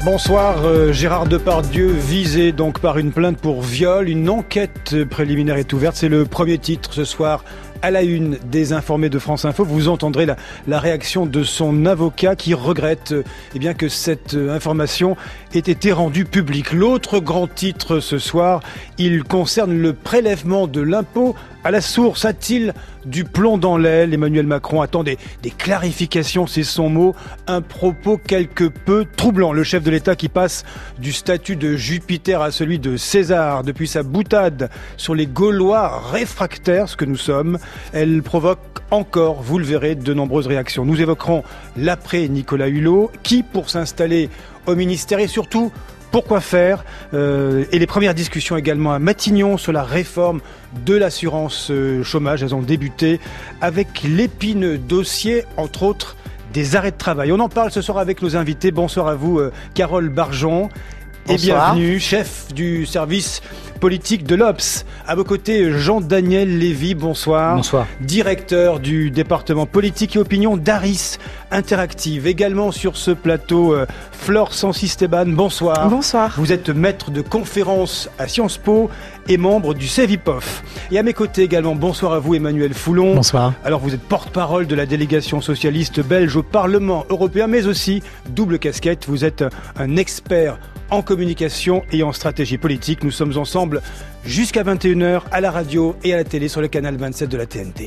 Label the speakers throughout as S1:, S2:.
S1: Bonsoir, Gérard Depardieu visé donc par une plainte pour viol. Une enquête préliminaire est ouverte. C'est le premier titre ce soir à la une des Informés de France Info. Vous entendrez la réaction de son avocat qui regrette que cette information ait été rendue publique. L'autre grand titre ce soir, il concerne le prélèvement de l'impôt à la source. A-t-il du plomb dans l'aile? Emmanuel Macron attend des clarifications, c'est son mot. Un propos quelque peu troublant. Le chef de l'État qui passe du statut de Jupiter à celui de César depuis sa boutade sur les Gaulois réfractaires, ce que nous sommes. Elle provoque encore, vous le verrez, de nombreuses réactions. Nous évoquerons l'après Nicolas Hulot, qui pour s'installer au ministère et surtout pourquoi faire, et les premières discussions également à Matignon sur la réforme de l'assurance chômage. Elles ont débuté avec l'épineux dossier, entre autres, des arrêts de travail. On en parle ce soir avec nos invités. Bonsoir à vous, Carole Barjon.
S2: Bonsoir.
S1: Et bienvenue, chef du service politique de l'Obs. À vos côtés, Jean-Daniel Lévy, bonsoir.
S2: Bonsoir.
S1: Directeur du département politique et opinion d'Aris Interactive. Également sur ce plateau, Flore Sancy-Stéban, bonsoir.
S3: Bonsoir.
S1: Vous êtes maître de conférence à Sciences Po et membre du CEVIPOF. Et à mes côtés également, bonsoir à vous, Emmanuel Foulon.
S2: Bonsoir.
S1: Alors vous êtes porte-parole de la délégation socialiste belge au Parlement européen, mais aussi, double casquette, vous êtes un expert en communication et en stratégie politique. Nous sommes ensemble jusqu'à 21h à la radio et à la télé sur le canal 27 de la TNT.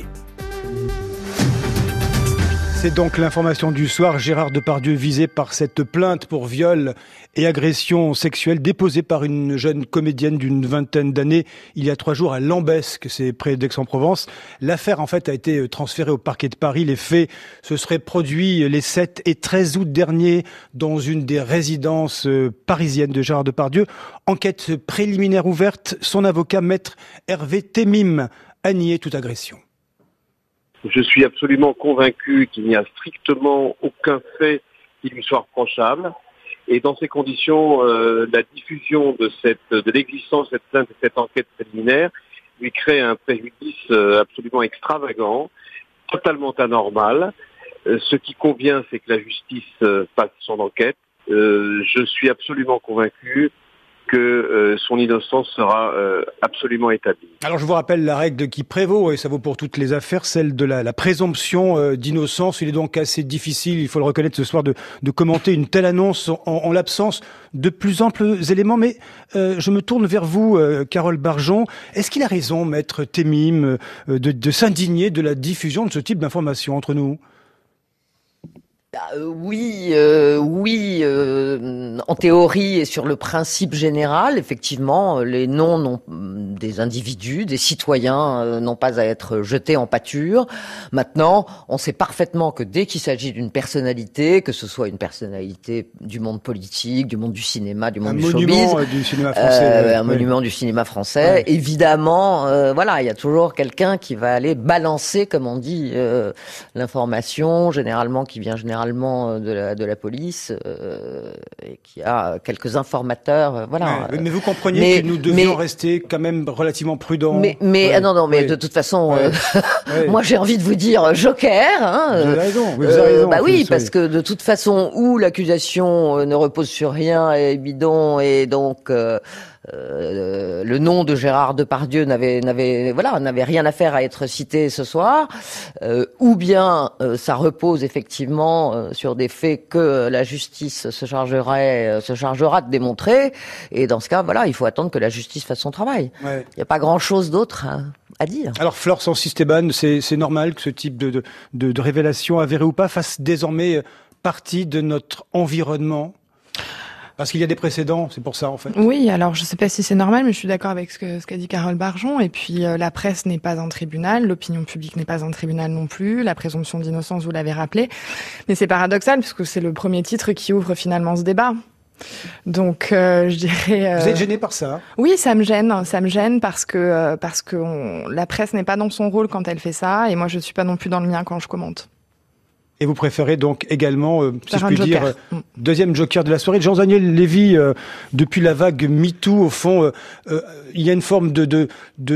S1: C'est donc l'information du soir. Gérard Depardieu visé par cette plainte pour viol et agression sexuelle déposée par une jeune comédienne d'une vingtaine d'années il y a 3 jours à Lambesc, c'est près d'Aix-en-Provence. L'affaire en fait a été transférée au parquet de Paris. Les faits se seraient produits les 7 et 13 août dernier dans une des résidences parisiennes de Gérard Depardieu. Enquête préliminaire ouverte. Son avocat, maître Hervé Temim, a nié toute agression.
S4: Je suis absolument convaincu qu'il n'y a strictement aucun fait qui lui soit reprochable. Et dans ces conditions, la diffusion de l'existence de cette plainte et de cette enquête préliminaire lui crée un préjudice absolument extravagant, totalement anormal. Ce qui convient, c'est que la justice fasse son enquête. Je suis absolument convaincu que son innocence sera absolument établie.
S1: Alors je vous rappelle la règle qui prévaut, et ça vaut pour toutes les affaires, celle de la présomption d'innocence. Il est donc assez difficile, il faut le reconnaître ce soir, de commenter une telle annonce en l'absence de plus amples éléments. Mais je me tourne vers vous, Carole Barjon. Est-ce qu'il a raison, maître Temim, de s'indigner de la diffusion de ce type d'informations entre nous ?
S2: Oui, en théorie et sur le principe général, effectivement, les noms des individus, des citoyens n'ont pas à être jetés en pâture. Maintenant, on sait parfaitement que dès qu'il s'agit d'une personnalité, que ce soit une personnalité du monde politique, du monde du cinéma, du monde du showbiz,
S1: monument du cinéma français,
S2: monument du cinéma français, évidemment, il y a toujours quelqu'un qui va aller balancer, comme on dit, l'information, qui vient généralement de la police, et qui a quelques informateurs,
S1: Mais vous compreniez que nous devions rester quand même relativement prudents.
S2: De toute façon, moi j'ai envie de vous dire joker.
S1: Vous avez raison. Vous avez raison.
S2: Parce que de toute façon, où l'accusation ne repose sur rien et bidon, et donc le nom de Gérard Depardieu n'avait rien à faire à être cité ce soir, ou bien ça repose effectivement sur des faits que la justice se chargera de démontrer, et dans ce cas, il faut attendre que la justice fasse son travail. Il n'y a pas grand-chose d'autre à dire.
S1: Alors Flore Sancy-Stéban, c'est normal que ce type de révélation, avérée ou pas, fasse désormais partie de notre environnement ? Parce qu'il y a des précédents, c'est pour ça en fait.
S3: Oui, alors je sais pas si c'est normal, mais je suis d'accord avec ce qu'a dit Carole Barjon. Et puis la presse n'est pas un tribunal, l'opinion publique n'est pas un tribunal non plus, la présomption d'innocence, vous l'avez rappelé. Mais c'est paradoxal, puisque c'est le premier titre qui ouvre finalement ce débat. Donc je dirais...
S1: Vous êtes gêné par ça ?
S3: Oui, ça me gêne parce que la presse n'est pas dans son rôle quand elle fait ça, et moi je suis pas non plus dans le mien quand je commente.
S1: Et vous préférez donc également, si je puis dire, deuxième joker de la soirée, Jean-Daniel Lévy. Depuis la vague MeToo, au fond, il y a une forme de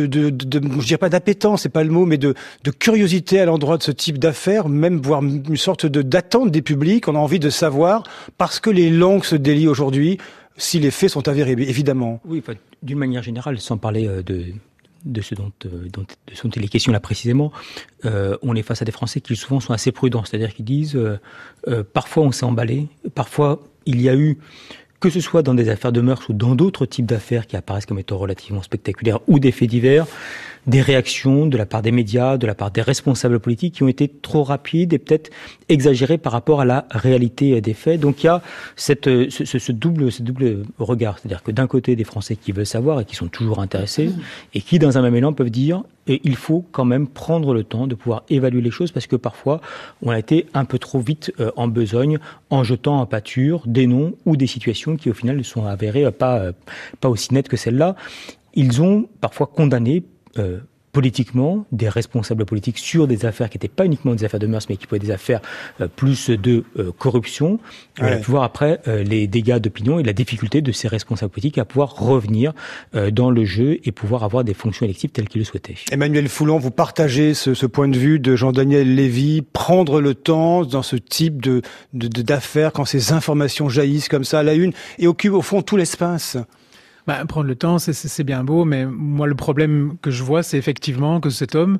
S1: je dirais pas d'appétence, c'est pas le mot, mais de curiosité à l'endroit de ce type d'affaires, même voire une sorte d'attente des publics. On a envie de savoir, parce que les langues se délient aujourd'hui, si les faits sont avérés, évidemment.
S5: Oui, d'une manière générale, sans parler de ce dont il est question là précisément, on est face à des Français qui souvent sont assez prudents, c'est-à-dire qu'ils disent parfois on s'est emballé, parfois il y a eu, que ce soit dans des affaires de mœurs ou dans d'autres types d'affaires qui apparaissent comme étant relativement spectaculaires ou des faits divers, des réactions de la part des médias, de la part des responsables politiques qui ont été trop rapides et peut-être exagérées par rapport à la réalité des faits. Donc il y a ce double regard, c'est-à-dire que d'un côté des Français qui veulent savoir et qui sont toujours intéressés et qui dans un même élan peuvent dire il faut quand même prendre le temps de pouvoir évaluer les choses parce que parfois on a été un peu trop vite en besogne en jetant en pâture des noms ou des situations qui au final ne sont avérées pas aussi nettes que celles-là. Ils ont parfois condamné politiquement des responsables politiques sur des affaires qui n'étaient pas uniquement des affaires de mœurs mais qui pouvaient être des affaires plus de corruption. On a pu voir après les dégâts d'opinion et la difficulté de ces responsables politiques à pouvoir revenir dans le jeu et pouvoir avoir des fonctions électives telles qu'ils le souhaitaient.
S1: Emmanuel Foulon, vous partagez ce point de vue de Jean-Daniel Lévy, prendre le temps dans ce type d'affaires quand ces informations jaillissent comme ça à la une et occupent au fond tout l'espace.
S6: Prendre le temps, c'est bien beau, mais moi le problème que je vois, c'est effectivement que cet homme,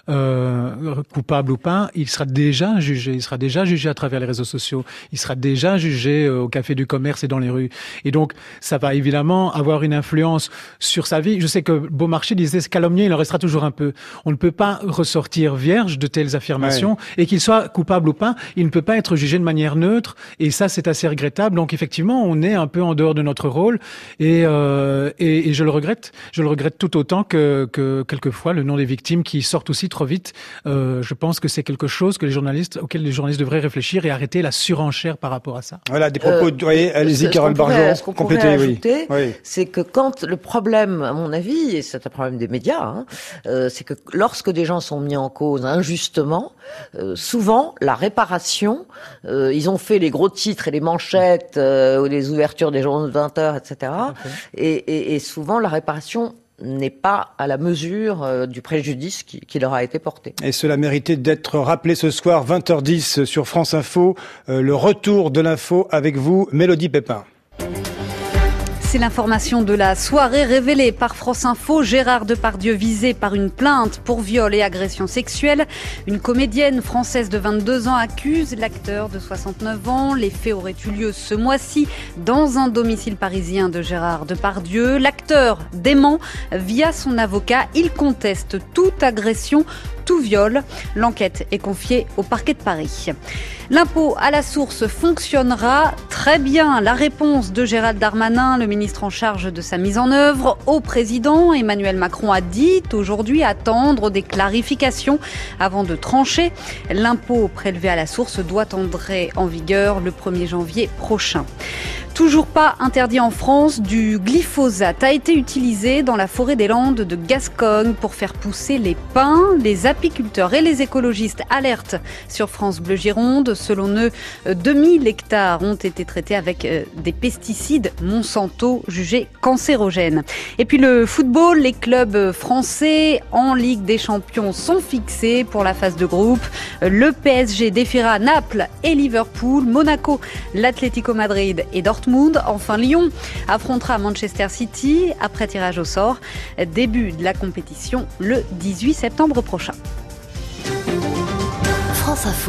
S6: coupable ou pas, il sera déjà jugé. Il sera déjà jugé à travers les réseaux sociaux. Il sera déjà jugé au café du commerce et dans les rues. Et donc, ça va évidemment avoir une influence sur sa vie. Je sais que Beaumarchais disait, calomnier, il en restera toujours un peu. On ne peut pas ressortir vierge de telles affirmations. Et qu'il soit coupable ou pas, il ne peut pas être jugé de manière neutre. Et ça, c'est assez regrettable. Donc, effectivement, on est un peu en dehors de notre rôle. Et je le regrette. Je le regrette tout autant que quelquefois le nom des victimes qui sortent aussi trop vite. Je pense que c'est quelque chose auquel les journalistes devraient réfléchir et arrêter la surenchère par rapport à ça.
S1: Voilà, des propos. Allez-y, Carole Bargeon.
S2: Ce qu'on pourrait ajouter, c'est que quand le problème, à mon avis, et c'est un problème des médias, c'est que lorsque des gens sont mis en cause injustement, souvent la réparation, ils ont fait les gros titres et les manchettes ou les ouvertures des journaux de 20 heures, etc. Et souvent, la réparation n'est pas à la mesure du préjudice qui leur a été porté.
S1: Et cela méritait d'être rappelé ce soir, 20h10 sur France Info. Le retour de l'info avec vous, Mélodie Pépin.
S7: C'est l'information de la soirée révélée par France Info. Gérard Depardieu visé par une plainte pour viol et agression sexuelle. Une comédienne française de 22 ans accuse l'acteur de 69 ans. Les faits auraient eu lieu ce mois-ci dans un domicile parisien de Gérard Depardieu. L'acteur dément via son avocat. Il conteste toute agression, tout viol. L'enquête est confiée au parquet de Paris. L'impôt à la source fonctionnera très bien. La réponse de Gérald Darmanin, le ministre en charge de sa mise en œuvre, au président Emmanuel Macron a dit aujourd'hui attendre des clarifications avant de trancher. L'impôt prélevé à la source doit entrer en vigueur le 1er janvier prochain. Toujours pas interdit en France, du glyphosate a été utilisé dans la forêt des Landes de Gascogne pour faire pousser les pins. Les apiculteurs et les écologistes alertent sur France Bleu Gironde. Selon eux, 2000 hectares ont été traités avec des pesticides Monsanto jugés cancérogènes. Et puis le football, les clubs français en Ligue des Champions sont fixés pour la phase de groupe. Le PSG défiera Naples et Liverpool, Monaco, l'Atlético Madrid et Dortmund. Enfin, Lyon affrontera Manchester City après tirage au sort. Début de la compétition le 18 septembre prochain.
S8: France Info.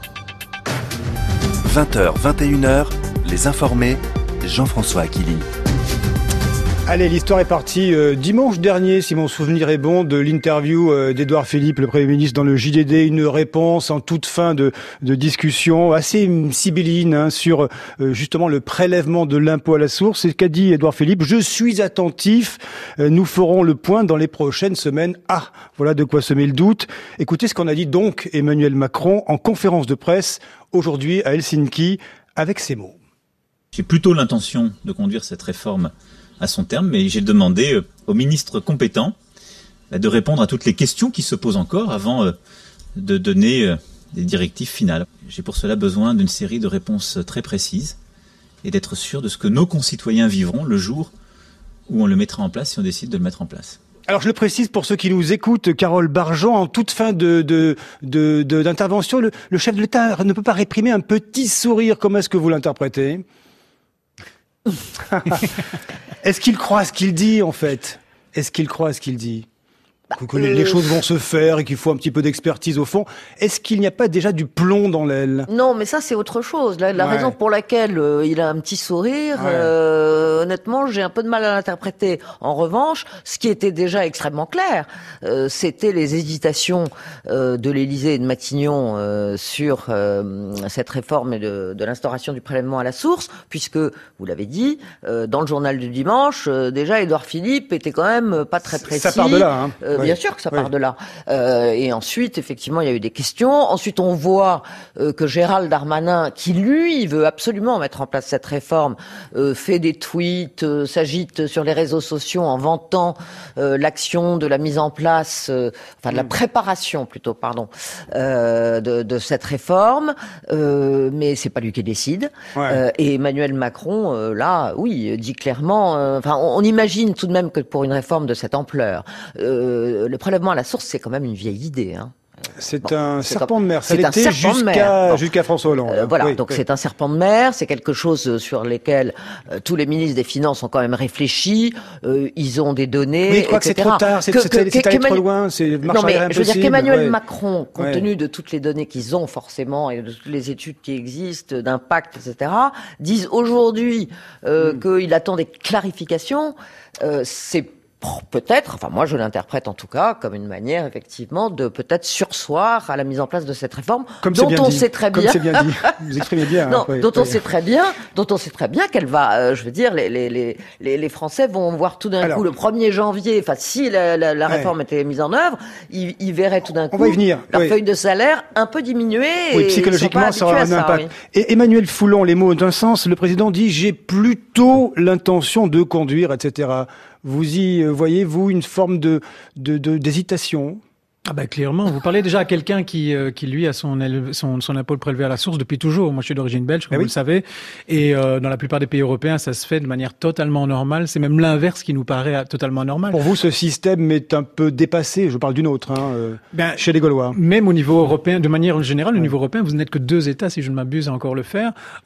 S8: 20h, 21h, les informés, Jean-François Aquili.
S1: Allez, l'histoire est partie dimanche dernier, si mon souvenir est bon, de l'interview d'Édouard Philippe, le Premier ministre, dans le JDD. Une réponse en toute fin de discussion, assez sibylline, sur justement le prélèvement de l'impôt à la source. C'est ce qu'a dit Édouard Philippe. Je suis attentif. Nous ferons le point dans les prochaines semaines. Ah, voilà de quoi semer le doute. Écoutez ce qu'en a dit donc Emmanuel Macron en conférence de presse aujourd'hui à Helsinki avec ces mots.
S9: J'ai plutôt l'intention de conduire cette réforme à son terme, mais j'ai demandé au ministre compétent de répondre à toutes les questions qui se posent encore avant de donner des directives finales. J'ai pour cela besoin d'une série de réponses très précises et d'être sûr de ce que nos concitoyens vivront le jour où on le mettra en place, si on décide de le mettre en place.
S1: Alors je le précise pour ceux qui nous écoutent, Carole Bargeon, en toute fin d'intervention, le chef de l'État ne peut pas réprimer un petit sourire. Comment est-ce que vous l'interprétez? Est-ce qu'il croit à ce qu'il dit, en fait? Est-ce qu'il croit à ce qu'il dit? Que les choses vont se faire et qu'il faut un petit peu d'expertise au fond. Est-ce qu'il n'y a pas déjà du plomb dans l'aile?
S2: Non, mais ça c'est autre chose. La raison pour laquelle il a un petit sourire, honnêtement, j'ai un peu de mal à l'interpréter. En revanche, ce qui était déjà extrêmement clair, c'était les hésitations de l'Élysée et de Matignon sur cette réforme et de l'instauration du prélèvement à la source, puisque, vous l'avez dit, dans le journal du dimanche, déjà Édouard Philippe était quand même pas très précis.
S1: Ça part de là, hein.
S2: Bien sûr que ça part de là. Et ensuite, effectivement, il y a eu des questions. Ensuite, on voit que Gérald Darmanin, qui lui veut absolument mettre en place cette réforme, fait des tweets, s'agite sur les réseaux sociaux en vantant l'action de la mise en place, de la préparation plutôt, de cette réforme. Mais c'est pas lui qui décide. Et Emmanuel Macron, là, oui, dit clairement. On imagine tout de même que pour une réforme de cette ampleur, le prélèvement à la source, c'est quand même une vieille idée.
S1: C'est un serpent de mer. Ça l'était jusqu'à François Hollande.
S2: C'est un serpent de mer. C'est quelque chose sur lesquels tous les ministres des Finances ont quand même réfléchi. Ils ont des données.
S1: Mais il croit que c'est trop tard. C'est allé trop loin. C'est marche arrière impossible.
S2: Je veux dire qu'Emmanuel Macron, compte tenu de toutes les données qu'ils ont forcément et de toutes les études qui existent, d'impact, etc., disent aujourd'hui qu'il attend des clarifications. C'est peut-être, moi je l'interprète en tout cas comme une manière effectivement de peut-être surseoir à la mise en place de cette réforme dont on sait très bien,
S1: vous exprimez bien,
S2: dont on sait très bien qu'elle va, je veux dire, les Français vont voir tout d'un coup le 1er janvier, si la réforme était mise en œuvre, ils verraient tout d'un coup leur feuille de salaire un peu diminuer.
S1: Oui, psychologiquement ça aura un impact. Et Emmanuel Foulon, les mots ont un sens. Le président dit j'ai plutôt l'intention de conduire, etc. Vous y voyez-vous une forme d'hésitation?
S6: Clairement. Vous parlez déjà à quelqu'un qui lui a son impôt prélevé à la source depuis toujours. Moi, je suis d'origine belge, comme vous le savez. Et dans la plupart des pays européens, ça se fait de manière totalement normale. C'est même l'inverse qui nous paraît totalement normal.
S1: Pour vous, ce système est un peu dépassé. Je parle d'une autre, chez les Gaulois.
S6: Même au niveau européen, de manière générale, au niveau européen, vous n'êtes que 2 États, si je ne m'abuse, à encore le faire.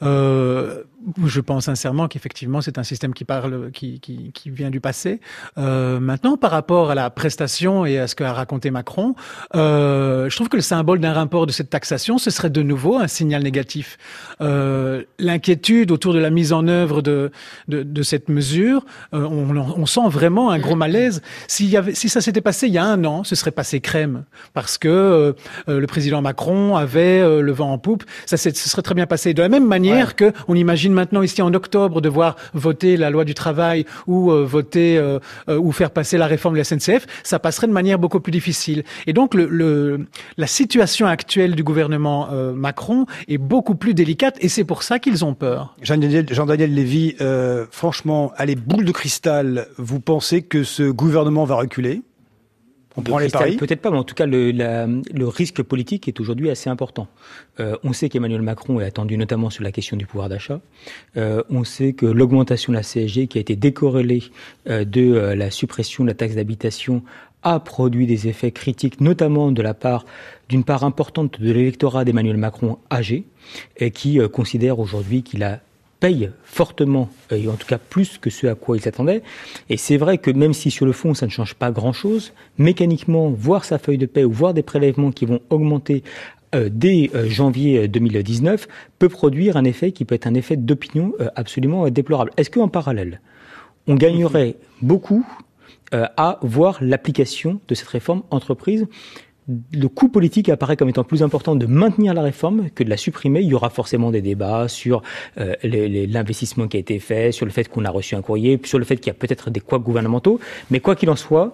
S6: Je pense sincèrement qu'effectivement, c'est un système qui vient du passé. Maintenant, par rapport à la prestation et à ce qu'a raconté Macron, je trouve que le symbole d'un rapport de cette taxation, ce serait de nouveau un signal négatif. L'inquiétude autour de la mise en œuvre de cette mesure, on sent vraiment un gros malaise. Si ça s'était passé il y a 1 an, ce serait passé crème, parce que le président Macron avait le vent en poupe. Ce serait très bien passé. De la même manière que on imagine maintenant ici en octobre devoir voter la loi du travail ou voter ou faire passer la réforme de la SNCF, ça passerait de manière beaucoup plus difficile. Et donc la situation actuelle du gouvernement Macron est beaucoup plus délicate et c'est pour ça qu'ils ont peur.
S1: Jean-Daniel Lévy, franchement, allez, boule de cristal, vous pensez que ce gouvernement va reculer? On prend les paris?
S5: Peut-être pas, mais en tout cas, le risque politique est aujourd'hui assez important. On sait qu'Emmanuel Macron est attendu notamment sur la question du pouvoir d'achat. On sait que l'augmentation de la CSG, qui a été décorrélée de la suppression de la taxe d'habitation, a produit des effets critiques, notamment d'une part importante de l'électorat d'Emmanuel Macron âgé, et qui considère aujourd'hui qu'il paye fortement, et en tout cas plus que ce à quoi il s'attendait. Et c'est vrai que même si sur le fond ça ne change pas grand-chose, mécaniquement, voir sa feuille de paie ou voir des prélèvements qui vont augmenter dès janvier 2019 peut produire un effet qui peut être un effet d'opinion absolument déplorable. Est-ce qu'en parallèle, on gagnerait beaucoup à voir l'application de cette réforme entreprise? Le coût politique apparaît comme étant plus important de maintenir la réforme que de la supprimer. Il y aura forcément des débats sur l'investissement qui a été fait, sur le fait qu'on a reçu un courrier, sur le fait qu'il y a peut-être des couacs gouvernementaux. Mais quoi qu'il en soit,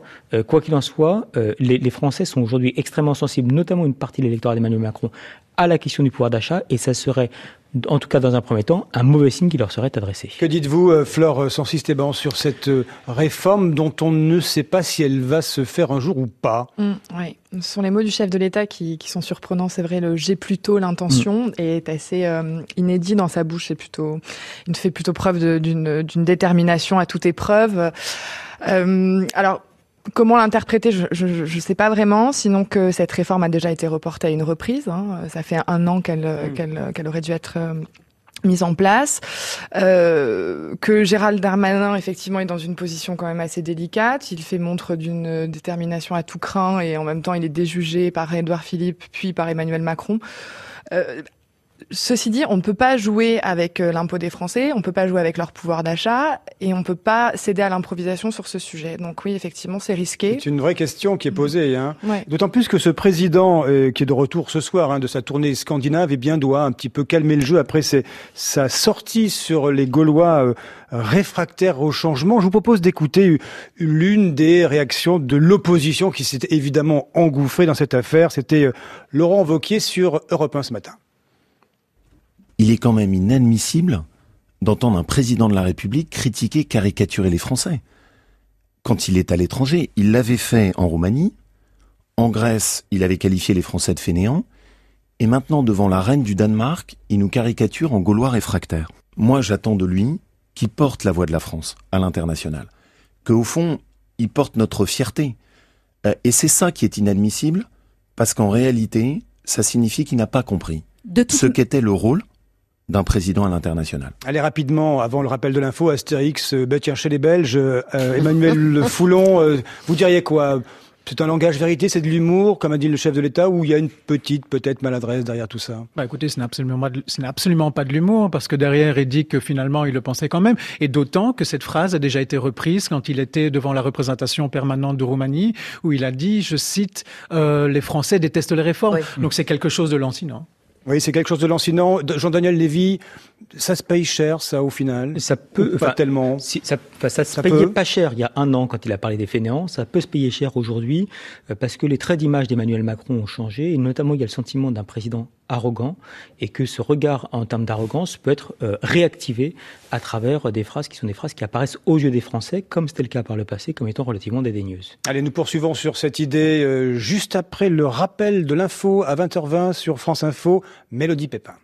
S5: les Français sont aujourd'hui extrêmement sensibles, notamment une partie de l'électorat d'Emmanuel Macron, à la question du pouvoir d'achat. Et ça serait en tout cas dans un premier temps, un mauvais signe qui leur serait adressé.
S1: Que dites-vous, Flore Sancy-Esteban, sur cette réforme dont on ne sait pas si elle va se faire un jour ou pas?
S3: Oui, ce sont les mots du chef de l'État qui sont surprenants. C'est vrai, le « j'ai plutôt l'intention » est assez inédit dans sa bouche. Il fait plutôt preuve d'une détermination à toute épreuve. Alors, comment l'interpréter, je sais pas vraiment, sinon que cette réforme a déjà été reportée à une reprise. Ça fait 1 an qu'elle aurait dû être mise en place. Que Gérald Darmanin, effectivement, est dans une position quand même assez délicate. Il fait montre d'une détermination à tout crin et en même temps, il est déjugé par Édouard Philippe puis par Emmanuel Macron. Ceci dit, on ne peut pas jouer avec l'impôt des Français, on ne peut pas jouer avec leur pouvoir d'achat et on ne peut pas céder à l'improvisation sur ce sujet. Donc oui, effectivement, c'est risqué.
S1: C'est une vraie question qui est posée.
S3: Ouais.
S1: D'autant plus que ce président qui est de retour ce soir de sa tournée scandinave doit un petit peu calmer le jeu après sa sortie sur les Gaulois réfractaires au changement. Je vous propose d'écouter l'une des réactions de l'opposition qui s'est évidemment engouffrée dans cette affaire. C'était Laurent Wauquiez sur Europe 1 ce matin.
S10: Il est quand même inadmissible d'entendre un président de la République critiquer, caricaturer les Français. Quand il est à l'étranger, il l'avait fait en Roumanie, en Grèce, il avait qualifié les Français de fainéants, et maintenant, devant la reine du Danemark, il nous caricature en Gaulois réfractaires. Moi, j'attends de lui qu'il porte la voix de la France à l'international, qu'au fond, il porte notre fierté. Et c'est ça qui est inadmissible, parce qu'en réalité, ça signifie qu'il n'a pas compris ce qu'était le rôle d'un président à l'international.
S1: Allez, rapidement, avant le rappel de l'info, Astérix, tiens, chez les Belges, Emmanuel Foulon, vous diriez quoi? C'est un langage vérité, c'est de l'humour, comme a dit le chef de l'État, ou il y a une petite, peut-être, maladresse derrière tout ça?
S6: Écoutez, ce n'est absolument pas de l'humour, parce que derrière, il dit que finalement, il le pensait quand même. Et d'autant que cette phrase a déjà été reprise quand il était devant la représentation permanente de Roumanie, où il a dit, je cite, les Français détestent les réformes. Oui. Donc c'est quelque chose de lancinant.
S1: Oui, c'est quelque chose de lancinant. Jean-Daniel Lévy, ça se paye cher, ça, au final?
S5: Ça peut,
S1: pas tellement.
S5: Ça se payait pas cher il y a 1 an quand il a parlé des fainéants. Ça peut se payer cher aujourd'hui parce que les traits d'image d'Emmanuel Macron ont changé et notamment il y a le sentiment d'un président arrogant et que ce regard en termes d'arrogance peut être réactivé à travers des phrases qui apparaissent aux yeux des Français, comme c'était le cas par le passé, comme étant relativement dédaigneuses.
S1: Allez, nous poursuivons sur cette idée juste après le rappel de l'info à 20h20 sur France Info. Mélodie Pépin.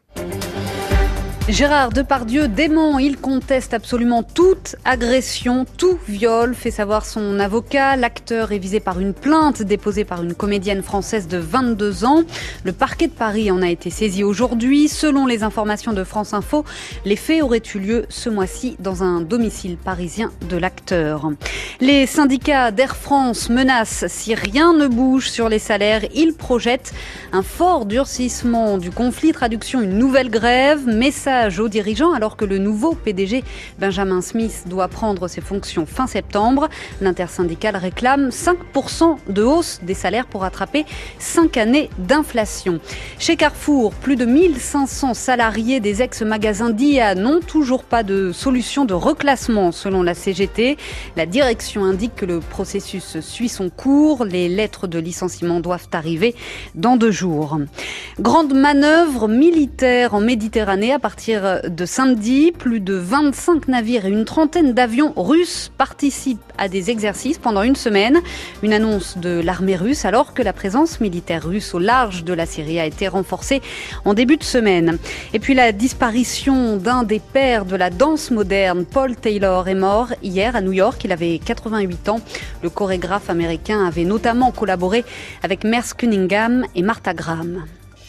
S7: Gérard Depardieu dément, il conteste absolument toute agression, tout viol, fait savoir son avocat. L'acteur est visé par une plainte déposée par une comédienne française de 22 ans. Le parquet de Paris en a été saisi aujourd'hui. Selon les informations de France Info, les faits auraient eu lieu ce mois-ci dans un domicile parisien de l'acteur. Les syndicats d'Air France menacent si rien ne bouge sur les salaires. Ils projettent un fort durcissement du conflit, traduction une nouvelle grève, message aux dirigeants alors que le nouveau PDG Benjamin Smith doit prendre ses fonctions fin septembre. L'intersyndicale réclame 5% de hausse des salaires pour rattraper 5 années d'inflation. Chez Carrefour, plus de 1500 salariés des ex-magasins d'IA n'ont toujours pas de solution de reclassement selon la CGT. La direction indique que le processus suit son cours. Les lettres de licenciement doivent arriver dans 2 jours. Grande manœuvre militaire en Méditerranée à partir de samedi. Plus de 25 navires et une trentaine d'avions russes participent à des exercices pendant 1 semaine. Une annonce de l'armée russe alors que la présence militaire russe au large de la Syrie a été renforcée en début de semaine. Et puis la disparition d'un des pères de la danse moderne, Paul Taylor, est mort hier à New York. Il avait 88 ans. Le chorégraphe américain avait notamment collaboré avec Merce Cunningham et Martha Graham.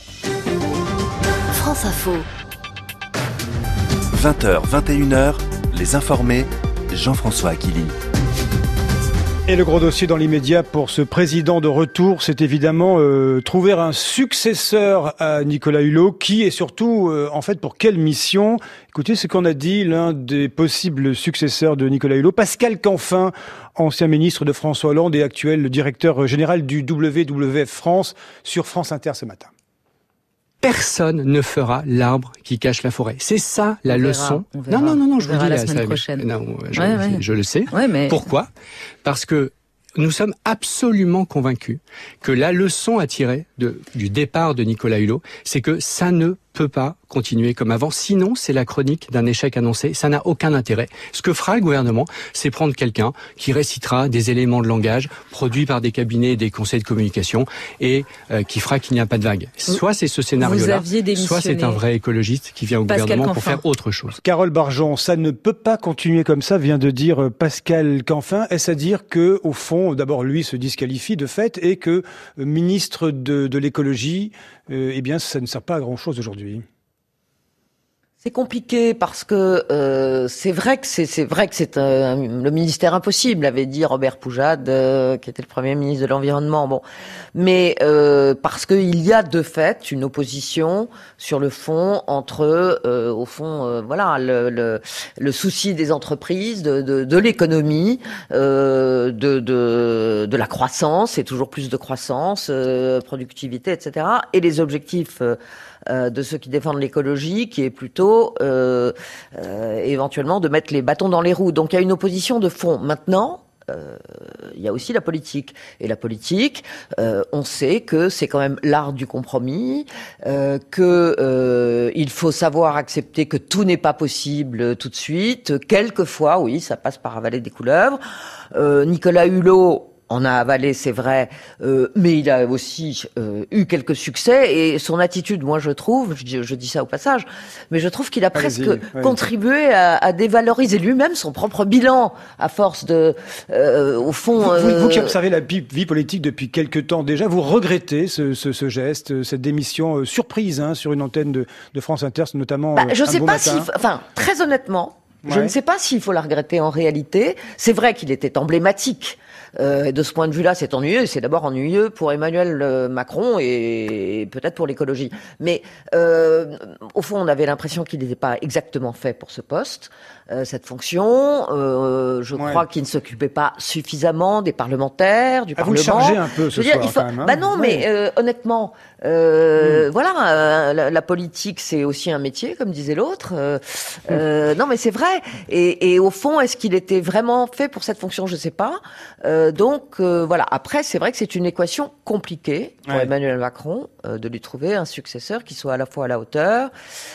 S8: France Info. 20h, 21h, les informés, Jean-François Aquili.
S1: Et le gros dossier dans l'immédiat pour ce président de retour, c'est évidemment trouver un successeur à Nicolas Hulot. Qui et surtout, en fait, pour quelle mission? Écoutez ce qu'on a dit l'un des possibles successeurs de Nicolas Hulot, Pascal Canfin, ancien ministre de François Hollande et actuel directeur général du WWF France, sur France Inter ce matin.
S11: Personne ne fera l'arbre qui cache la forêt. C'est ça la leçon. Non, je vous dis
S2: la semaine prochaine.
S11: Non, je le sais.
S2: Ouais, mais...
S11: Pourquoi? Parce que nous sommes absolument convaincus que la leçon à tirer du départ de Nicolas Hulot, c'est que ça ne peut pas continuer comme avant. Sinon, c'est la chronique d'un échec annoncé. Ça n'a aucun intérêt. Ce que fera le gouvernement, c'est prendre quelqu'un qui récitera des éléments de langage produits par des cabinets et des conseils de communication et qui fera qu'il n'y a pas de vague. Soit c'est ce scénario-là, soit c'est un vrai écologiste qui vient au gouvernement pour faire autre chose.
S1: Carole Barjon, ça ne peut pas continuer comme ça, vient de dire Pascal Canfin. Est-ce à dire que, au fond, d'abord lui se disqualifie de fait et que ministre de l'écologie, eh bien, ça ne sert pas à grand-chose aujourd'hui?
S2: C'est compliqué parce que c'est vrai que c'est le ministère impossible, avait dit Robert Poujade, qui était le premier ministre de l'Environnement. Bon, mais parce qu'il y a de fait une opposition sur le fond entre, au fond, voilà, le souci des entreprises, de l'économie, de la croissance et toujours plus de croissance, productivité, etc., et les objectifs de ceux qui défendent l'écologie, qui est plutôt éventuellement de mettre les bâtons dans les roues. Donc il y a une opposition de fond. Maintenant, il y a aussi la politique. Et la politique, on sait que c'est quand même l'art du compromis, que il faut savoir accepter que tout n'est pas possible tout de suite. Quelquefois, oui, ça passe par avaler des couleuvres. Nicolas Hulot en a avalé, c'est vrai, mais il a aussi eu quelques succès, et son attitude, moi je trouve, je dis ça au passage, mais je trouve qu'il a presque contribué à dévaloriser lui-même son propre bilan, à force de, au fond...
S1: Vous qui observez la vie politique depuis quelque temps déjà, vous regrettez ce geste, cette démission surprise sur une antenne de France Inter, notamment
S2: je sais pas si... Enfin, très honnêtement, je ne sais pas s'il faut la regretter en réalité. C'est vrai qu'il était emblématique. De ce point de vue-là, c'est ennuyeux. C'est d'abord ennuyeux pour Emmanuel Macron et peut-être pour l'écologie. Mais au fond, on avait l'impression qu'il n'était pas exactement fait pour ce poste, cette fonction. Je crois qu'il ne s'occupait pas suffisamment des parlementaires, du Parlement.
S1: Vous le chargez un peu ce soir, quand même.
S2: Bah non, mais honnêtement, voilà, la politique, c'est aussi un métier, comme disait l'autre. Non, mais c'est vrai. Et au fond, est-ce qu'il était vraiment fait pour cette fonction? Je sais pas. Donc voilà. Après, c'est vrai que c'est une équation compliquée pour Emmanuel Macron de lui trouver un successeur qui soit à la fois à la hauteur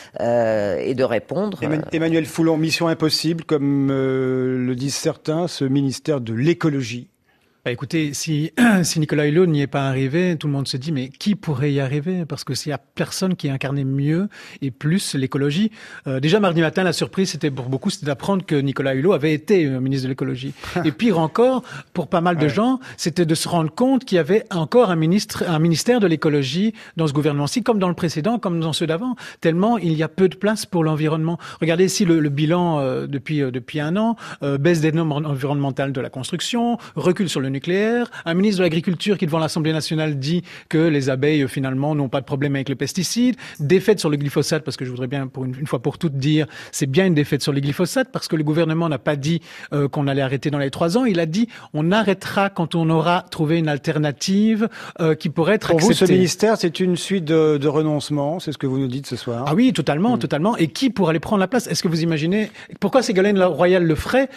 S2: et de répondre.
S1: Emmanuel Foulon, mission impossible, comme le disent certains, ce ministère de l'écologie.
S6: Bah écoutez, si Nicolas Hulot n'y est pas arrivé, tout le monde se dit mais qui pourrait y arriver? Parce que s'il y a personne qui incarnait mieux et plus l'écologie. Déjà mardi matin, la surprise c'était pour beaucoup, c'était d'apprendre que Nicolas Hulot avait été ministre de l'écologie. Et pire encore, pour pas mal de gens, c'était de se rendre compte qu'il y avait encore un ministère de l'écologie dans ce gouvernement-ci, comme dans le précédent, comme dans ceux d'avant. Tellement il y a peu de place pour l'environnement. Regardez ici le bilan depuis un an, baisse des normes environnementales de la construction, recul sur le nucléaire, un ministre de l'Agriculture qui devant l'Assemblée nationale dit que les abeilles finalement n'ont pas de problème avec le pesticide, défaite sur le glyphosate, parce que je voudrais bien pour une fois pour toutes dire c'est bien une défaite sur le glyphosate parce que le gouvernement n'a pas dit qu'on allait arrêter dans les 3 ans, il a dit on arrêtera quand on aura trouvé une alternative qui pourrait être acceptée.
S1: Pour vous, ce ministère, c'est une suite de renoncements, c'est ce que vous nous dites ce soir?
S6: Ah oui, totalement. Et qui pourra aller prendre la place? Est-ce que vous imaginez pourquoi Ségolène Royal le ferait?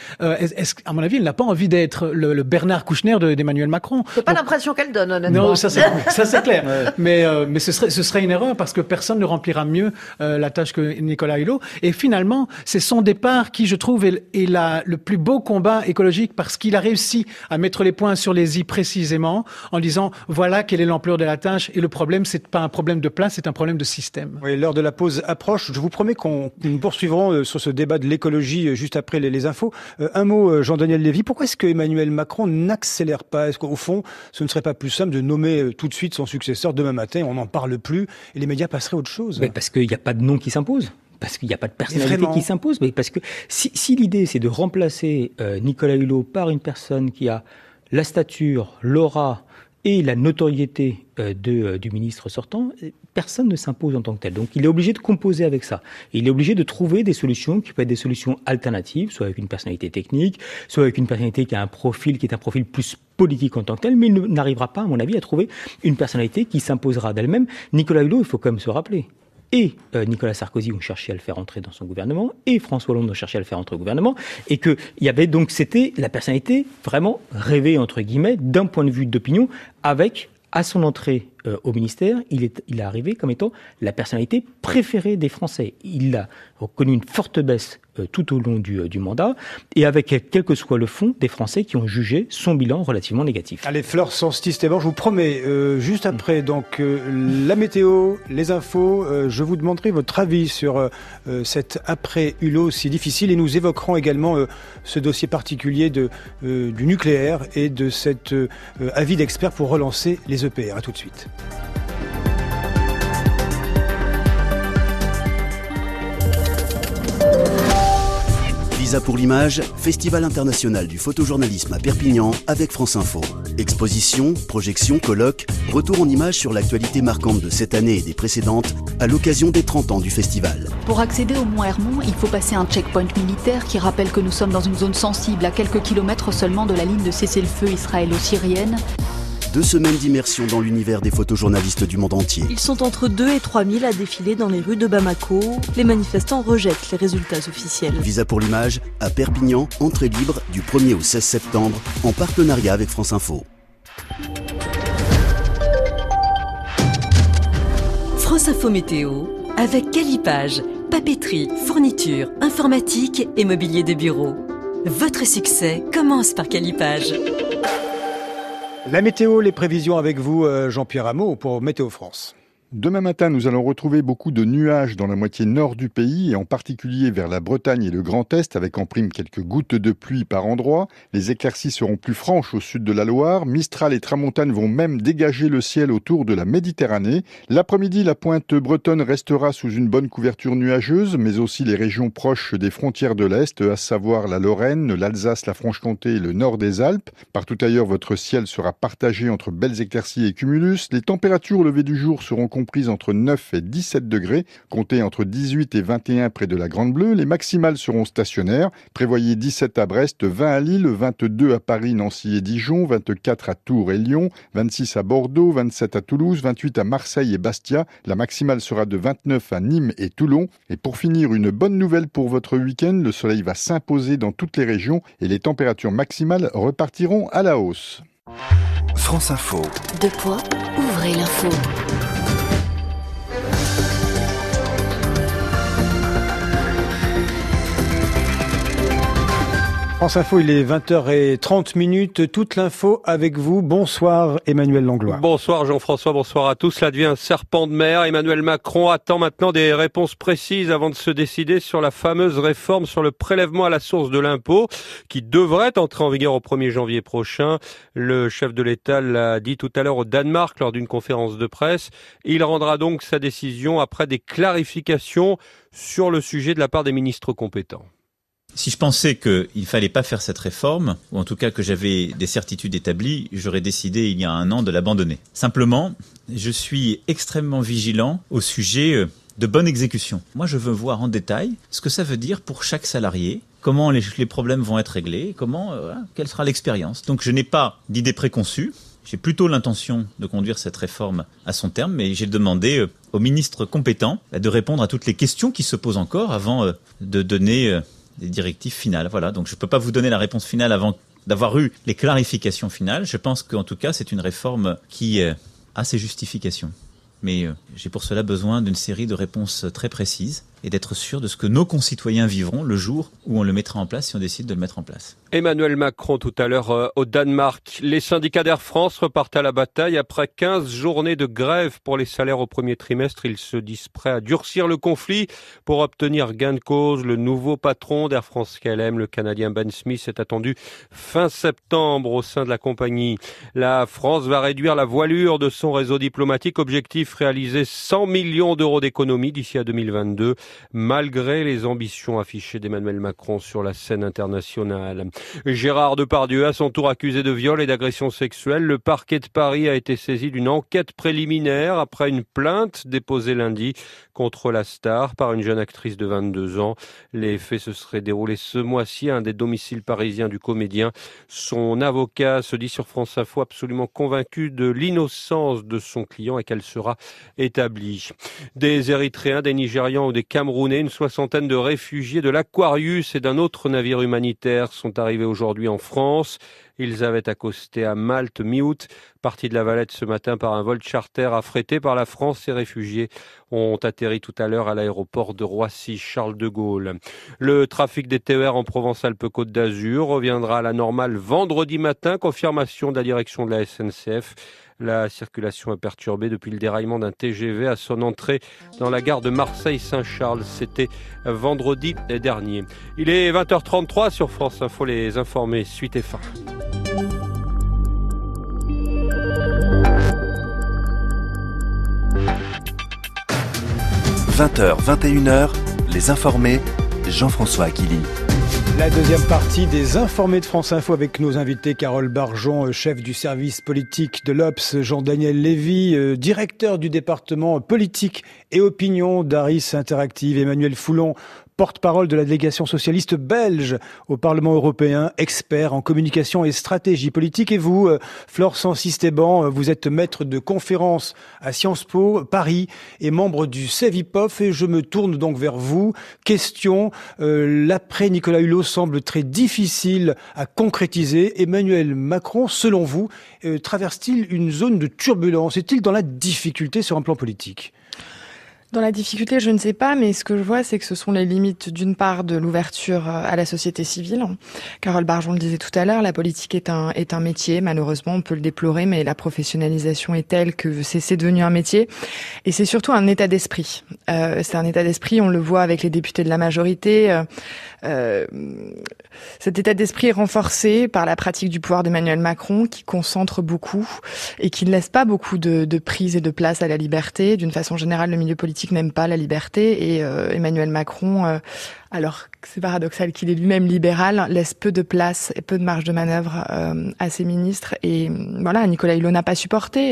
S6: À mon avis, elle n'a pas envie d'être le Bernard Kouchner d'Emmanuel Macron.
S2: C'est pas l'impression qu'elle donne, honnêtement.
S6: Non, ça c'est clair. Mais ce serait une erreur parce que personne ne remplira mieux la tâche que Nicolas Hulot. Et finalement, c'est son départ qui, je trouve, est le plus beau combat écologique parce qu'il a réussi à mettre les points sur les i précisément en disant voilà quelle est l'ampleur de la tâche et le problème, c'est pas un problème de place, c'est un problème de système.
S1: Oui, l'heure de la pause approche. Je vous promets qu'on poursuivrons sur ce débat de l'écologie juste après les infos. Un mot, Jean-Daniel Lévy. Pourquoi est-ce que Emmanuel Macron n'accélère pas? Est-ce qu'au fond, ce ne serait pas plus simple de nommer tout de suite son successeur demain matin, on n'en parle plus et les médias passeraient à autre chose?
S5: Mais parce qu'il n'y a pas de nom qui s'impose. Parce qu'il n'y a pas de personnalité qui s'impose. Mais parce que si l'idée c'est de remplacer Nicolas Hulot par une personne qui a la stature, l'aura et la notoriété du ministre sortant, personne ne s'impose en tant que tel. Donc il est obligé de composer avec ça. Et il est obligé de trouver des solutions qui peuvent être des solutions alternatives, soit avec une personnalité technique, soit avec une personnalité qui a un profil plus politique en tant que tel, mais il n'arrivera pas, à mon avis, à trouver une personnalité qui s'imposera d'elle-même. Nicolas Hulot, il faut quand même se rappeler. Et Nicolas Sarkozy ont cherché à le faire entrer dans son gouvernement, et François Hollande ont cherché à le faire entrer au gouvernement, et que il y avait donc, c'était la personnalité vraiment rêvée, entre guillemets, d'un point de vue d'opinion, avec, à son entrée au ministère, il est arrivé comme étant la personnalité préférée des Français. Il a connu une forte baisse tout au long du mandat, et avec quel que soit le fond des Français qui ont jugé son bilan relativement négatif.
S1: Allez, Fleur Sensti-Stéban, je vous promets, juste après donc la météo, les infos, je vous demanderai votre avis sur cet après-Hulot si difficile, et nous évoquerons également ce dossier particulier du nucléaire et de cet avis d'experts pour relancer les EPR. À tout de suite.
S12: Visa pour l'image, Festival international du photojournalisme à Perpignan avec France Info. Exposition, projection, colloques, retour en images sur l'actualité marquante de cette année et des précédentes à l'occasion des 30 ans du festival.
S13: Pour accéder au Mont Hermon, il faut passer un checkpoint militaire qui rappelle que nous sommes dans une zone sensible à quelques kilomètres seulement de la ligne de cessez-le-feu israélo-syrienne.
S12: 2 semaines d'immersion dans l'univers des photojournalistes du monde entier.
S14: Ils sont entre 2 et 3 000 à défiler dans les rues de Bamako. Les manifestants rejettent les résultats officiels.
S12: Visa pour l'image, à Perpignan, entrée libre du 1er au 16 septembre, en partenariat avec France Info.
S15: France Info Météo, avec Calipage, papeterie, fourniture, informatique et mobilier de bureau. Votre succès commence par Calipage.
S1: La météo, les prévisions avec vous, Jean-Pierre Hameau, pour Météo France.
S16: Demain matin, nous allons retrouver beaucoup de nuages dans la moitié nord du pays et en particulier vers la Bretagne et le Grand Est avec en prime quelques gouttes de pluie par endroit. Les éclaircies seront plus franches au sud de la Loire. Mistral et Tramontane vont même dégager le ciel autour de la Méditerranée. L'après-midi, la pointe bretonne restera sous une bonne couverture nuageuse, mais aussi les régions proches des frontières de l'Est, à savoir la Lorraine, l'Alsace, la Franche-Comté et le nord des Alpes. Partout ailleurs, votre ciel sera partagé entre belles éclaircies et cumulus. Les températures au lever du jour seront comprises entre 9 et 17 degrés, comptez entre 18 et 21 près de la Grande Bleue. Les maximales seront stationnaires. Prévoyez 17 à Brest, 20 à Lille, 22 à Paris, Nancy et Dijon, 24 à Tours et Lyon, 26 à Bordeaux, 27 à Toulouse, 28 à Marseille et Bastia. La maximale sera de 29 à Nîmes et Toulon. Et pour finir, une bonne nouvelle pour votre week-end, le soleil va s'imposer dans toutes les régions et les températures maximales repartiront à la hausse.
S8: France Info.
S15: Deux points, ouvrez l'info.
S1: France Info, il est 20h30. Toute l'info avec vous. Bonsoir Emmanuel Langlois.
S17: Bonsoir Jean-François, bonsoir à tous. Cela devient un serpent de mer. Emmanuel Macron attend maintenant des réponses précises avant de se décider sur la fameuse réforme sur le prélèvement à la source de l'impôt qui devrait entrer en vigueur au 1er janvier prochain. Le chef de l'État l'a dit tout à l'heure au Danemark lors d'une conférence de presse. Il rendra donc sa décision après des clarifications sur le sujet de la part des ministres compétents.
S9: Si je pensais qu'il fallait pas faire cette réforme, ou en tout cas que j'avais des certitudes établies, j'aurais décidé il y a 1 an de l'abandonner. Simplement, je suis extrêmement vigilant au sujet de bonne exécution. Moi, je veux voir en détail ce que ça veut dire pour chaque salarié, comment les problèmes vont être réglés, quelle sera l'expérience. Donc je n'ai pas d'idée préconçue. J'ai plutôt l'intention de conduire cette réforme à son terme, mais j'ai demandé aux ministres compétents de répondre à toutes les questions qui se posent encore avant de donner des directives finales. Voilà, donc je ne peux pas vous donner la réponse finale avant d'avoir eu les clarifications finales. Je pense qu'en tout cas, c'est une réforme qui a ses justifications. Mais j'ai pour cela besoin d'une série de réponses très précises et d'être sûr de ce que nos concitoyens vivront le jour où on le mettra en place, si on décide de le mettre en place.
S17: Emmanuel Macron tout à l'heure au Danemark. Les syndicats d'Air France repartent à la bataille. Après 15 journées de grève pour les salaires au premier trimestre, ils se disent prêts à durcir le conflit pour obtenir gain de cause. Le nouveau patron d'Air France KLM, le Canadien Ben Smith, est attendu fin septembre au sein de la compagnie. La France va réduire la voilure de son réseau diplomatique. Objectif, réaliser 100 millions d'euros d'économies d'ici à 2022. Malgré les ambitions affichées d'Emmanuel Macron sur la scène internationale. Gérard Depardieu, à son tour accusé de viol et d'agression sexuelle. Le parquet de Paris a été saisi d'une enquête préliminaire après une plainte déposée lundi contre la star par une jeune actrice de 22 ans. Les faits se seraient déroulés ce mois-ci à un des domiciles parisiens du comédien. Son avocat se dit sur France Info absolument convaincu de l'innocence de son client et qu'elle sera établie. Des Érythréens, des Nigérians ou des Camerounais. Une soixantaine de réfugiés de l'Aquarius et d'un autre navire humanitaire sont arrivés aujourd'hui en France. Ils avaient accosté à Malte mi-août. Partis de La Valette ce matin par un vol charter affrété par la France, ces réfugiés ont atterri tout à l'heure à l'aéroport de Roissy-Charles de Gaulle. Le trafic des TER en Provence-Alpes-Côte d'Azur reviendra à la normale vendredi matin. Confirmation de la direction de la SNCF. La circulation est perturbée depuis le déraillement d'un TGV à son entrée dans la gare de Marseille-Saint-Charles. C'était vendredi dernier. Il est 20h33 sur France Info. Les informés, suite et fin.
S8: – 20h, 21h, les informés, Jean-François Aquili.
S1: La deuxième partie des informés de France Info avec nos invités Carole Barjon, chef du service politique de l'Obs, Jean-Daniel Lévy, directeur du département politique et opinion d'Aris Interactive, Emmanuel Foulon, porte-parole de la délégation socialiste belge au Parlement européen, expert en communication et stratégie politique. Et vous, Flore Sancy-Stéban, vous êtes maître de conférence à Sciences Po Paris et membre du CEVIPOF. Et je me tourne donc vers vous. Question, l'après Nicolas Hulot semble très difficile à concrétiser. Emmanuel Macron, selon vous, traverse-t-il une zone de turbulence? Est-il dans la difficulté sur un plan politique?
S3: Dans la difficulté, je ne sais pas, mais ce que je vois, c'est que ce sont les limites d'une part de l'ouverture à la société civile. Carole Barjon le disait tout à l'heure, la politique est un métier, malheureusement, on peut le déplorer, mais la professionnalisation est telle que c'est devenu un métier. Et c'est surtout un état d'esprit. C'est un état d'esprit, on le voit avec les députés de la majorité. Cet état d'esprit est renforcé par la pratique du pouvoir d'Emmanuel Macron, qui concentre beaucoup et qui ne laisse pas beaucoup de prise et de place à la liberté. D'une façon générale, le milieu politique n'aime pas la liberté et Emmanuel Macron, alors que c'est paradoxal qu'il est lui-même libéral, laisse peu de place et peu de marge de manœuvre à ses ministres. Et voilà, Nicolas Hulot n'a pas supporté.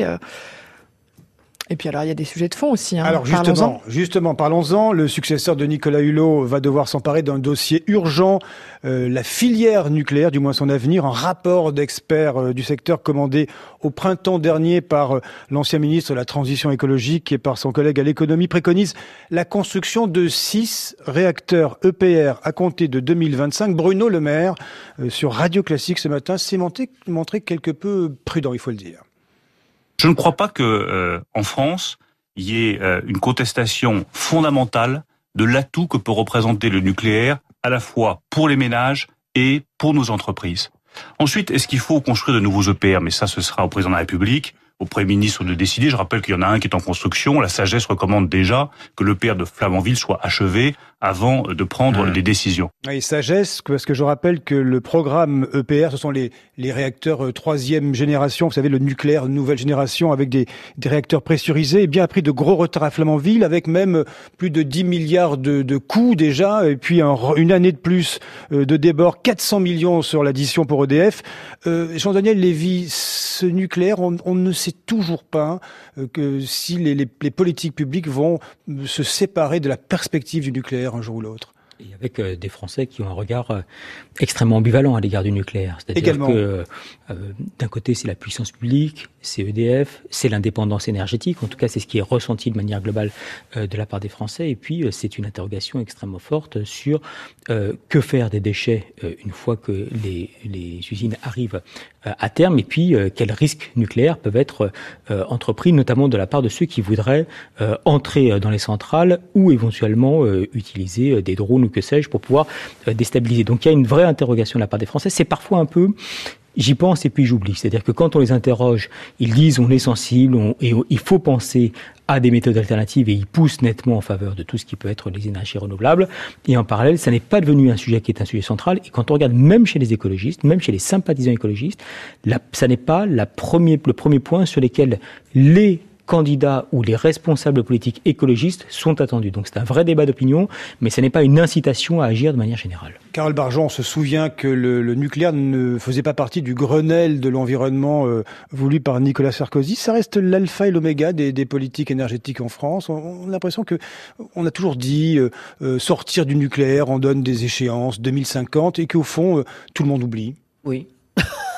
S3: Et puis alors il y a des sujets de fond aussi.
S1: Alors justement, parlons-en. Le successeur de Nicolas Hulot va devoir s'emparer d'un dossier urgent, la filière nucléaire, du moins son avenir. Un rapport d'experts du secteur commandé au printemps dernier par l'ancien ministre de la Transition écologique et par son collègue à l'économie préconise la construction de 6 réacteurs EPR à compter de 2025. Bruno Le Maire, sur Radio Classique ce matin, s'est montré quelque peu prudent, il faut le dire.
S18: Je ne crois pas que en France, il y ait une contestation fondamentale de l'atout que peut représenter le nucléaire, à la fois pour les ménages et pour nos entreprises. Ensuite, est-ce qu'il faut construire de nouveaux EPR? Mais ça, ce sera au président de la République, au Premier ministre de décider. Je rappelle qu'il y en a un qui est en construction. La sagesse recommande déjà que l'EPR de Flamanville soit achevé avant de prendre des décisions.
S1: Oui, sagesse, parce que je rappelle que le programme EPR, ce sont les réacteurs 3e génération, vous savez, le nucléaire nouvelle génération avec des réacteurs pressurisés, et bien a pris de gros retards à Flamanville, avec même plus de 10 milliards de coûts déjà, et puis une année de plus de débord, 400 millions sur l'addition pour EDF. Jean-Daniel Lévy, ce nucléaire, on ne sait toujours pas que si les politiques publiques vont se séparer de la perspective du nucléaire un jour ou l'autre.
S5: Et avec des Français qui ont un regard extrêmement ambivalent à l'égard du nucléaire. C'est-à-dire que d'un côté, c'est la puissance publique, c'est EDF, c'est l'indépendance énergétique. En tout cas, c'est ce qui est ressenti de manière globale de la part des Français. Et puis, c'est une interrogation extrêmement forte sur que faire des déchets une fois que les usines arrivent à terme. Et puis, quels risques nucléaires peuvent être entrepris, notamment de la part de ceux qui voudraient entrer dans les centrales ou éventuellement utiliser des drones ou que sais-je pour pouvoir déstabiliser. Donc, il y a une vraie interrogation de la part des Français. C'est parfois un peu... J'y pense et puis j'oublie. C'est-à-dire que quand on les interroge, ils disent on est sensible et il faut penser à des méthodes alternatives et ils poussent nettement en faveur de tout ce qui peut être les énergies renouvelables. Et en parallèle, ça n'est pas devenu un sujet qui est un sujet central. Et quand on regarde même chez les écologistes, même chez les sympathisants écologistes, ça n'est pas le premier point sur lesquels les candidats ou les responsables politiques écologistes sont attendus. Donc c'est un vrai débat d'opinion, mais ce n'est pas une incitation à agir de manière générale.
S1: Carole Barjon, on se souvient que le nucléaire ne faisait pas partie du Grenelle de l'environnement voulu par Nicolas Sarkozy. Ça reste l'alpha et l'oméga des politiques énergétiques en France. On a l'impression que on a toujours dit sortir du nucléaire, on donne des échéances 2050 et qu'au fond tout le monde oublie.
S2: Oui.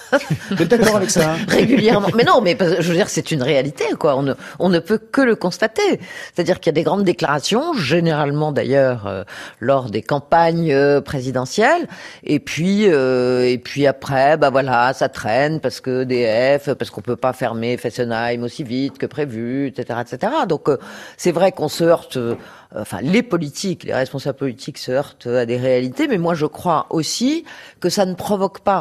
S1: Vous êtes d'accord avec ça, hein?
S2: Régulièrement. Mais non, mais je veux dire, c'est une réalité, quoi. On ne peut que le constater. C'est-à-dire qu'il y a des grandes déclarations, généralement d'ailleurs lors des campagnes présidentielles, et puis après, voilà, ça traîne parce que EDF, parce qu'on peut pas fermer Fessenheim aussi vite que prévu, etc., etc. Donc c'est vrai qu'on se heurte. Les politiques, les responsables politiques se heurtent à des réalités, mais moi je crois aussi que ça ne provoque pas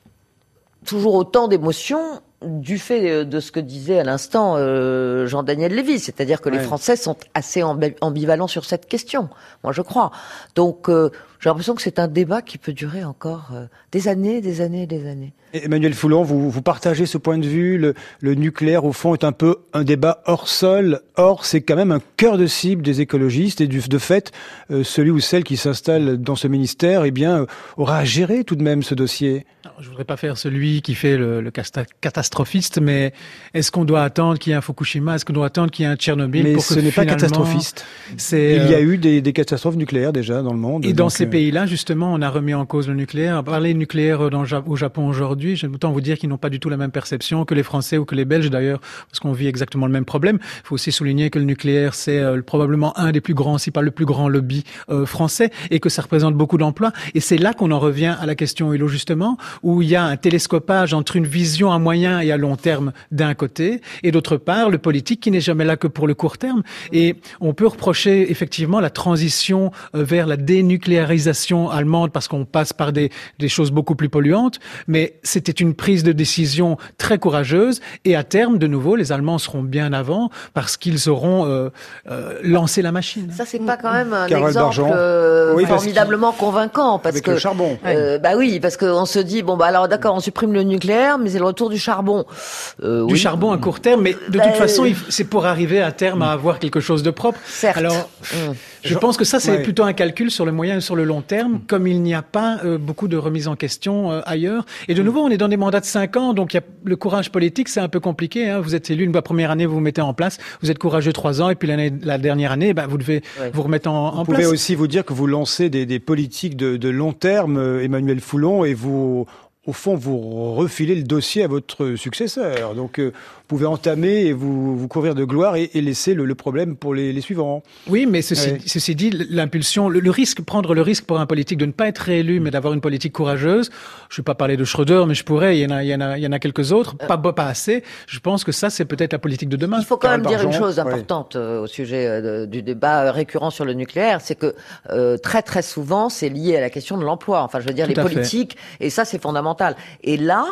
S2: toujours autant d'émotions du fait de ce que disait à l'instant Jean-Daniel Lévy, c'est-à-dire que les Français sont assez ambivalents sur cette question, moi je crois. Donc j'ai l'impression que c'est un débat qui peut durer encore des années, des années, des années.
S1: Emmanuel Foulon, vous partagez ce point de vue, le nucléaire au fond est un peu un débat hors sol, or c'est quand même un cœur de cible des écologistes et de fait, celui ou celle qui s'installe dans ce ministère, aura à gérer tout de même ce dossier.
S6: Alors, je voudrais pas faire celui qui fait le catastrophiste, mais est-ce qu'on doit attendre qu'il y ait un Fukushima, est-ce qu'on doit attendre qu'il y ait un Tchernobyl pour que
S1: ce n'est
S6: finalement...
S1: pas catastrophiste. Il y a eu des catastrophes nucléaires déjà dans le monde.
S6: Et dans ces pays-là, justement, on a remis en cause le nucléaire. Parler nucléaire au Japon aujourd'hui, j'aime autant vous dire qu'ils n'ont pas du tout la même perception que les Français ou que les Belges d'ailleurs, parce qu'on vit exactement le même problème. Il faut aussi souligner que le nucléaire, c'est probablement un des plus grands, si pas le plus grand lobby français, et que ça représente beaucoup d'emplois. Et c'est là qu'on en revient à la question Hulot, justement, où il y a un télescopage entre une vision à moyen et à long terme d'un côté, et d'autre part, le politique qui n'est jamais là que pour le court terme. Et on peut reprocher effectivement la transition vers la dénucléarisation allemande parce qu'on passe par des choses beaucoup plus polluantes, mais c'était une prise de décision très courageuse et à terme, de nouveau, les Allemands seront bien avant parce qu'ils auront lancé la machine.
S2: Ça, c'est pas quand même un
S1: Carole
S2: exemple formidablement convaincant parce
S1: avec
S2: que
S1: le charbon.
S2: Oui, parce qu'on se dit alors d'accord, on supprime le nucléaire, mais c'est le retour du charbon.
S6: Du charbon à court terme, mais de toute façon, c'est pour arriver à terme à avoir quelque chose de propre.
S2: Certes.
S6: Alors, je pense que ça, c'est plutôt un calcul sur le moyen et sur le long terme, comme il n'y a pas beaucoup de remise en question ailleurs. Et de nouveau, on est dans des mandats de 5 ans, donc le courage politique, c'est un peu compliqué. Hein. Vous êtes élu la première année, vous vous mettez en place. Vous êtes courageux 3 ans, et puis la dernière année, vous devez vous remettre en place. Vous
S1: pouvez aussi vous dire que vous lancez des politiques de long terme, Emmanuel Foulon, et au fond, vous refilez le dossier à votre successeur. Donc, vous pouvez entamer et vous couvrir de gloire et laisser le problème pour les suivants.
S6: Oui, mais ceci dit, l'impulsion, le risque, prendre le risque pour un politique de ne pas être réélu, mais d'avoir une politique courageuse. Je ne vais pas parler de Schröder, mais je pourrais. Il y en a quelques autres. Pas assez. Je pense que ça, c'est peut-être la politique de demain.
S2: Il faut quand même dire une chose importante au sujet du débat récurrent sur le nucléaire, c'est que très très souvent, c'est lié à la question de l'emploi. Enfin, je veux dire, les politiques, et ça, c'est fondamental. Et là,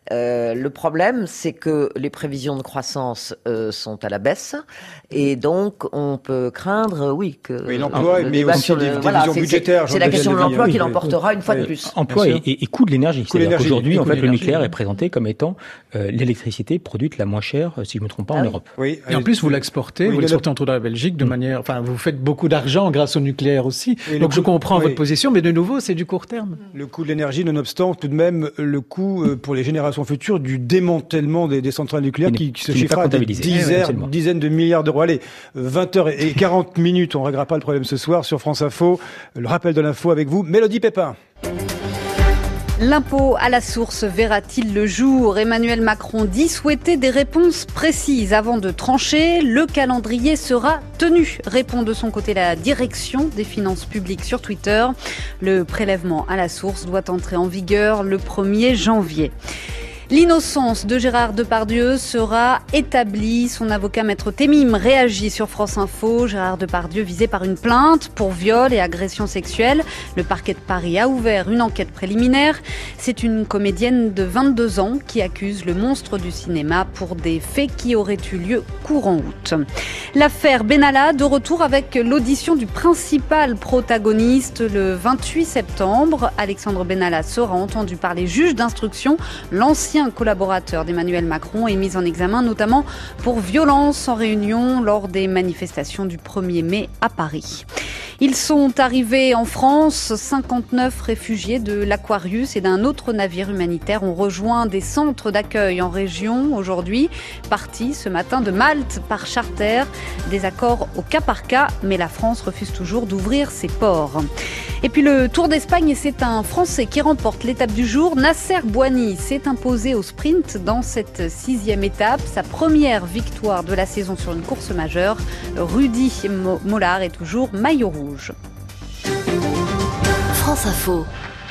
S2: le problème, c'est que les prévisions de croissance sont à la baisse, et donc on peut craindre, que
S1: l'emploi, mais aussi les prévisions budgétaires.
S2: C'est la question de l'emploi qui l'emportera une fois de plus.
S5: Emploi et coût de l'énergie. C'est-à-dire qu'aujourd'hui, en fait, le nucléaire est présenté comme étant l'électricité produite la moins chère, si je ne me trompe pas, en Europe.
S6: Oui. Et en plus, vous l'exportez, vous l'exportez entre la Belgique de manière, vous faites beaucoup d'argent grâce au nucléaire aussi. Donc je comprends votre position, mais de nouveau, c'est du court terme.
S1: Le coût de l'énergie, nonobstant tout de même le coût pour les générations futures du démantèlement des centrales nucléaires qui se chiffre à des dizaines de milliards d'euros. Allez, 20h40, on ne réglera pas le problème ce soir sur France Info. Le rappel de l'info avec vous, Mélodie Pépin.
S7: L'impôt à la source verra-t-il le jour ? Emmanuel Macron dit souhaiter des réponses précises avant de trancher. Le calendrier sera tenu, répond de son côté la direction des finances publiques sur Twitter. Le prélèvement à la source doit entrer en vigueur le 1er janvier. L'innocence de Gérard Depardieu sera établie. Son avocat Maître Temim réagit sur France Info. Gérard Depardieu visé par une plainte pour viol et agression sexuelle. Le parquet de Paris a ouvert une enquête préliminaire. C'est une comédienne de 22 ans qui accuse le monstre du cinéma pour des faits qui auraient eu lieu courant août. L'affaire Benalla de retour avec l'audition du principal protagoniste le 28 septembre. Alexandre Benalla sera entendu par les juges d'instruction. L'ancien collaborateur d'Emmanuel Macron est mis en examen notamment pour violence en réunion lors des manifestations du 1er mai à Paris. Ils sont arrivés en France. 59 réfugiés de l'Aquarius et d'un autre navire humanitaire ont rejoint des centres d'accueil en région aujourd'hui. Partis ce matin de Malte par charter. Des accords au cas par cas, mais la France refuse toujours d'ouvrir ses ports. Et puis le Tour d'Espagne, et c'est un Français qui remporte l'étape du jour. Nasser Bouhanni s'est imposé au sprint dans cette 6e étape. Sa première victoire de la saison sur une course majeure. Rudy Mollard est toujours maillot rouge.
S15: France Info.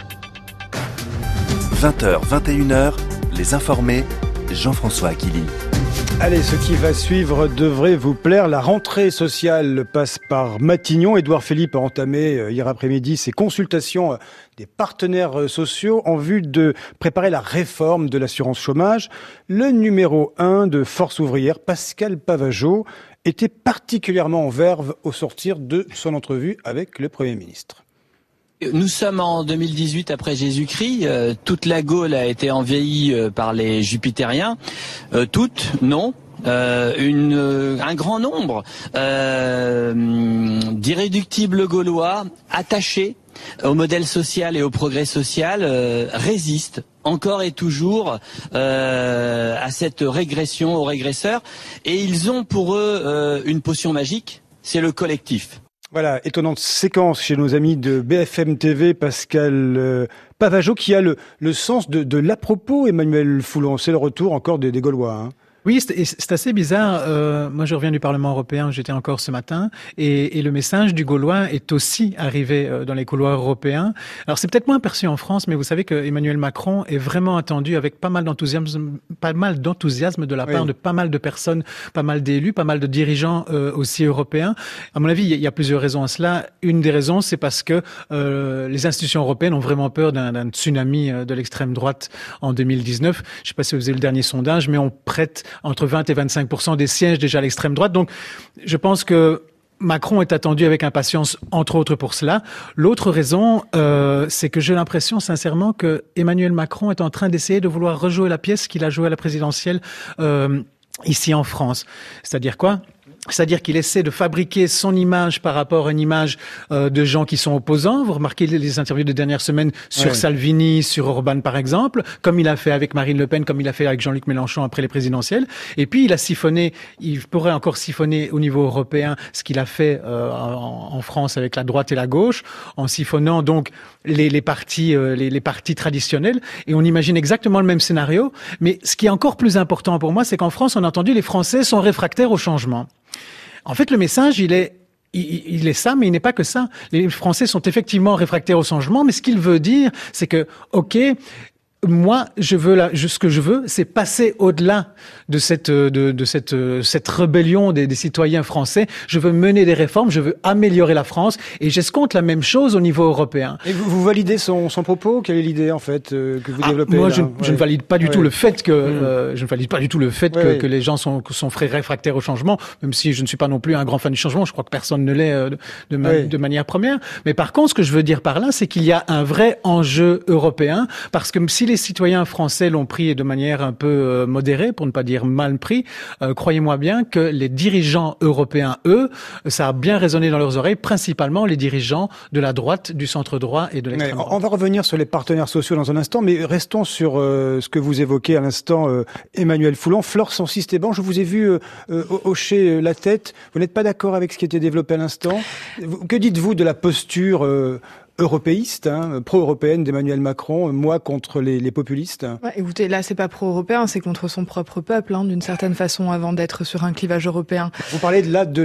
S8: 20h, 21h, les informés, Jean-François Aquili.
S1: Allez, ce qui va suivre devrait vous plaire. La rentrée sociale passe par Matignon. Édouard Philippe a entamé hier après-midi ses consultations des partenaires sociaux en vue de préparer la réforme de l'assurance chômage. Le numéro 1 de Force ouvrière, Pascal Pavageau, était particulièrement en verve au sortir de son entrevue avec le Premier ministre.
S19: Nous sommes en 2018 après Jésus-Christ. Toute la Gaule a été envahie par les Jupitériens. Toutes, non. Un grand nombre d'irréductibles Gaulois attachés au modèle social et au progrès social résistent encore et toujours à cette régression aux régresseurs. Et ils ont pour eux une potion magique, c'est le collectif.
S1: Voilà, étonnante séquence chez nos amis de BFM TV, Pascal Pavageau, qui a le sens de l'à-propos, Emmanuel Foulon. C'est le retour encore des Gaulois, hein.
S6: Oui, c'est assez bizarre. Moi, je reviens du Parlement européen, j'étais encore ce matin, et le message du Gaulois est aussi arrivé dans les couloirs européens. Alors, c'est peut-être moins perçu en France, mais vous savez que Emmanuel Macron est vraiment attendu avec pas mal d'enthousiasme de la part de pas mal de personnes, pas mal d'élus, pas mal de dirigeants aussi européens. À mon avis, il y a plusieurs raisons à cela. Une des raisons, c'est parce que les institutions européennes ont vraiment peur d'un tsunami de l'extrême droite en 2019. Je ne sais pas si vous avez le dernier sondage, mais on prête entre 20 et 25% des sièges déjà à l'extrême droite. Donc, je pense que Macron est attendu avec impatience, entre autres pour cela. L'autre raison, c'est que j'ai l'impression sincèrement que Emmanuel Macron est en train d'essayer de vouloir rejouer la pièce qu'il a jouée à la présidentielle ici en France. C'est-à-dire quoi ? C'est-à-dire qu'il essaie de fabriquer son image par rapport à une image de gens qui sont opposants. Vous remarquez les interviews de dernière semaine sur Salvini, sur Orban par exemple, comme il a fait avec Marine Le Pen, comme il a fait avec Jean-Luc Mélenchon après les présidentielles. Et puis il a siphonné, il pourrait encore siphonner au niveau européen ce qu'il a fait en France avec la droite et la gauche, en siphonnant donc les partis traditionnels. Et on imagine exactement le même scénario. Mais ce qui est encore plus important pour moi, c'est qu'en France, on a entendu les Français sont réfractaires au changement. En fait, le message, il est ça, mais il n'est pas que ça. Les Français sont effectivement réfractaires au changement, mais ce qu'il veut dire, c'est que, OK, moi, ce que je veux, c'est passer au-delà de cette rébellion des citoyens français. Je veux mener des réformes, je veux améliorer la France, et j'escompte la même chose au niveau européen.
S1: Et vous validez son propos? Quelle est l'idée, en fait, que vous développez?
S6: Moi, je ne valide pas du tout le fait que, que les gens sont réfractaires au changement, même si je ne suis pas non plus un grand fan du changement. Je crois que personne ne l'est de manière première. Mais par contre, ce que je veux dire par là, c'est qu'il y a un vrai enjeu européen, parce que si les citoyens français l'ont pris de manière un peu modérée, pour ne pas dire mal pris, croyez-moi bien que les dirigeants européens, eux, ça a bien résonné dans leurs oreilles, principalement les dirigeants de la droite, du centre-droit et de l'extrême droite.
S1: On va revenir sur les partenaires sociaux dans un instant, mais restons sur ce que vous évoquez à l'instant, Emmanuel Foulon. Flore Sanciste-Eban, je vous ai vu hocher la tête. Vous n'êtes pas d'accord avec ce qui était développé à l'instant? Que dites-vous de la posture européiste, pro-européenne d'Emmanuel Macron, moi contre les populistes?
S3: Écoutez, là c'est pas pro-européen, c'est contre son propre peuple, d'une certaine façon, avant d'être sur un clivage européen.
S1: Vous parlez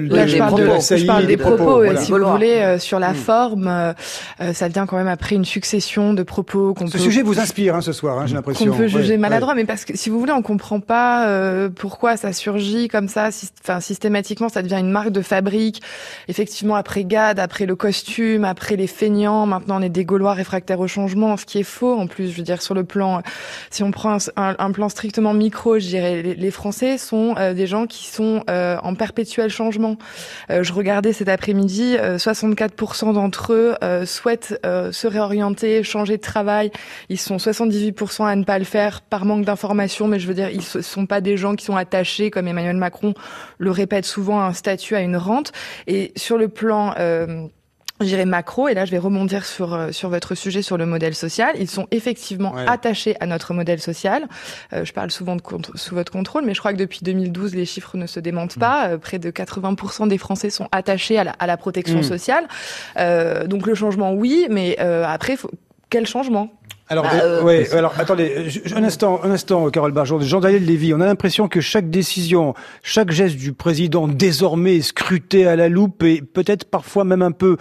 S3: je parle des propos. Voilà. Si vous voulez, sur la forme, ça vient quand même après une succession de propos
S1: Ce sujet vous inspire ce soir, j'ai l'impression.
S3: Qu'on peut juger maladroit, mais parce que si vous voulez, on comprend pas pourquoi ça surgit comme ça. Systématiquement, ça devient une marque de fabrique. Effectivement, après Gad, après le costume, après les feignants. Maintenant, on est des Gaulois réfractaires au changement, ce qui est faux en plus. Je veux dire, sur le plan, si on prend un plan strictement micro, je dirais, les Français sont des gens qui sont en perpétuel changement. Je regardais cet après-midi, 64% d'entre eux souhaitent se réorienter, changer de travail. Ils sont 78% à ne pas le faire par manque d'information, mais je veux dire, ils sont pas des gens qui sont attachés, comme Emmanuel Macron le répète souvent, à un statut, à une rente. Et sur le plan je dirais macro, et là je vais rebondir sur votre sujet sur le modèle social. Ils sont effectivement attachés à notre modèle social. Je parle souvent sous votre contrôle, mais je crois que depuis 2012, les chiffres ne se démentent pas. Près de 80% des Français sont attachés à la protection sociale. Donc le changement, oui, mais après, quel changement ?
S1: Alors, alors attendez, un instant, Carole Bargeon, Jean-Daniel Lévy, on a l'impression que chaque décision, chaque geste du président désormais est scruté à la loupe et peut-être parfois même un peu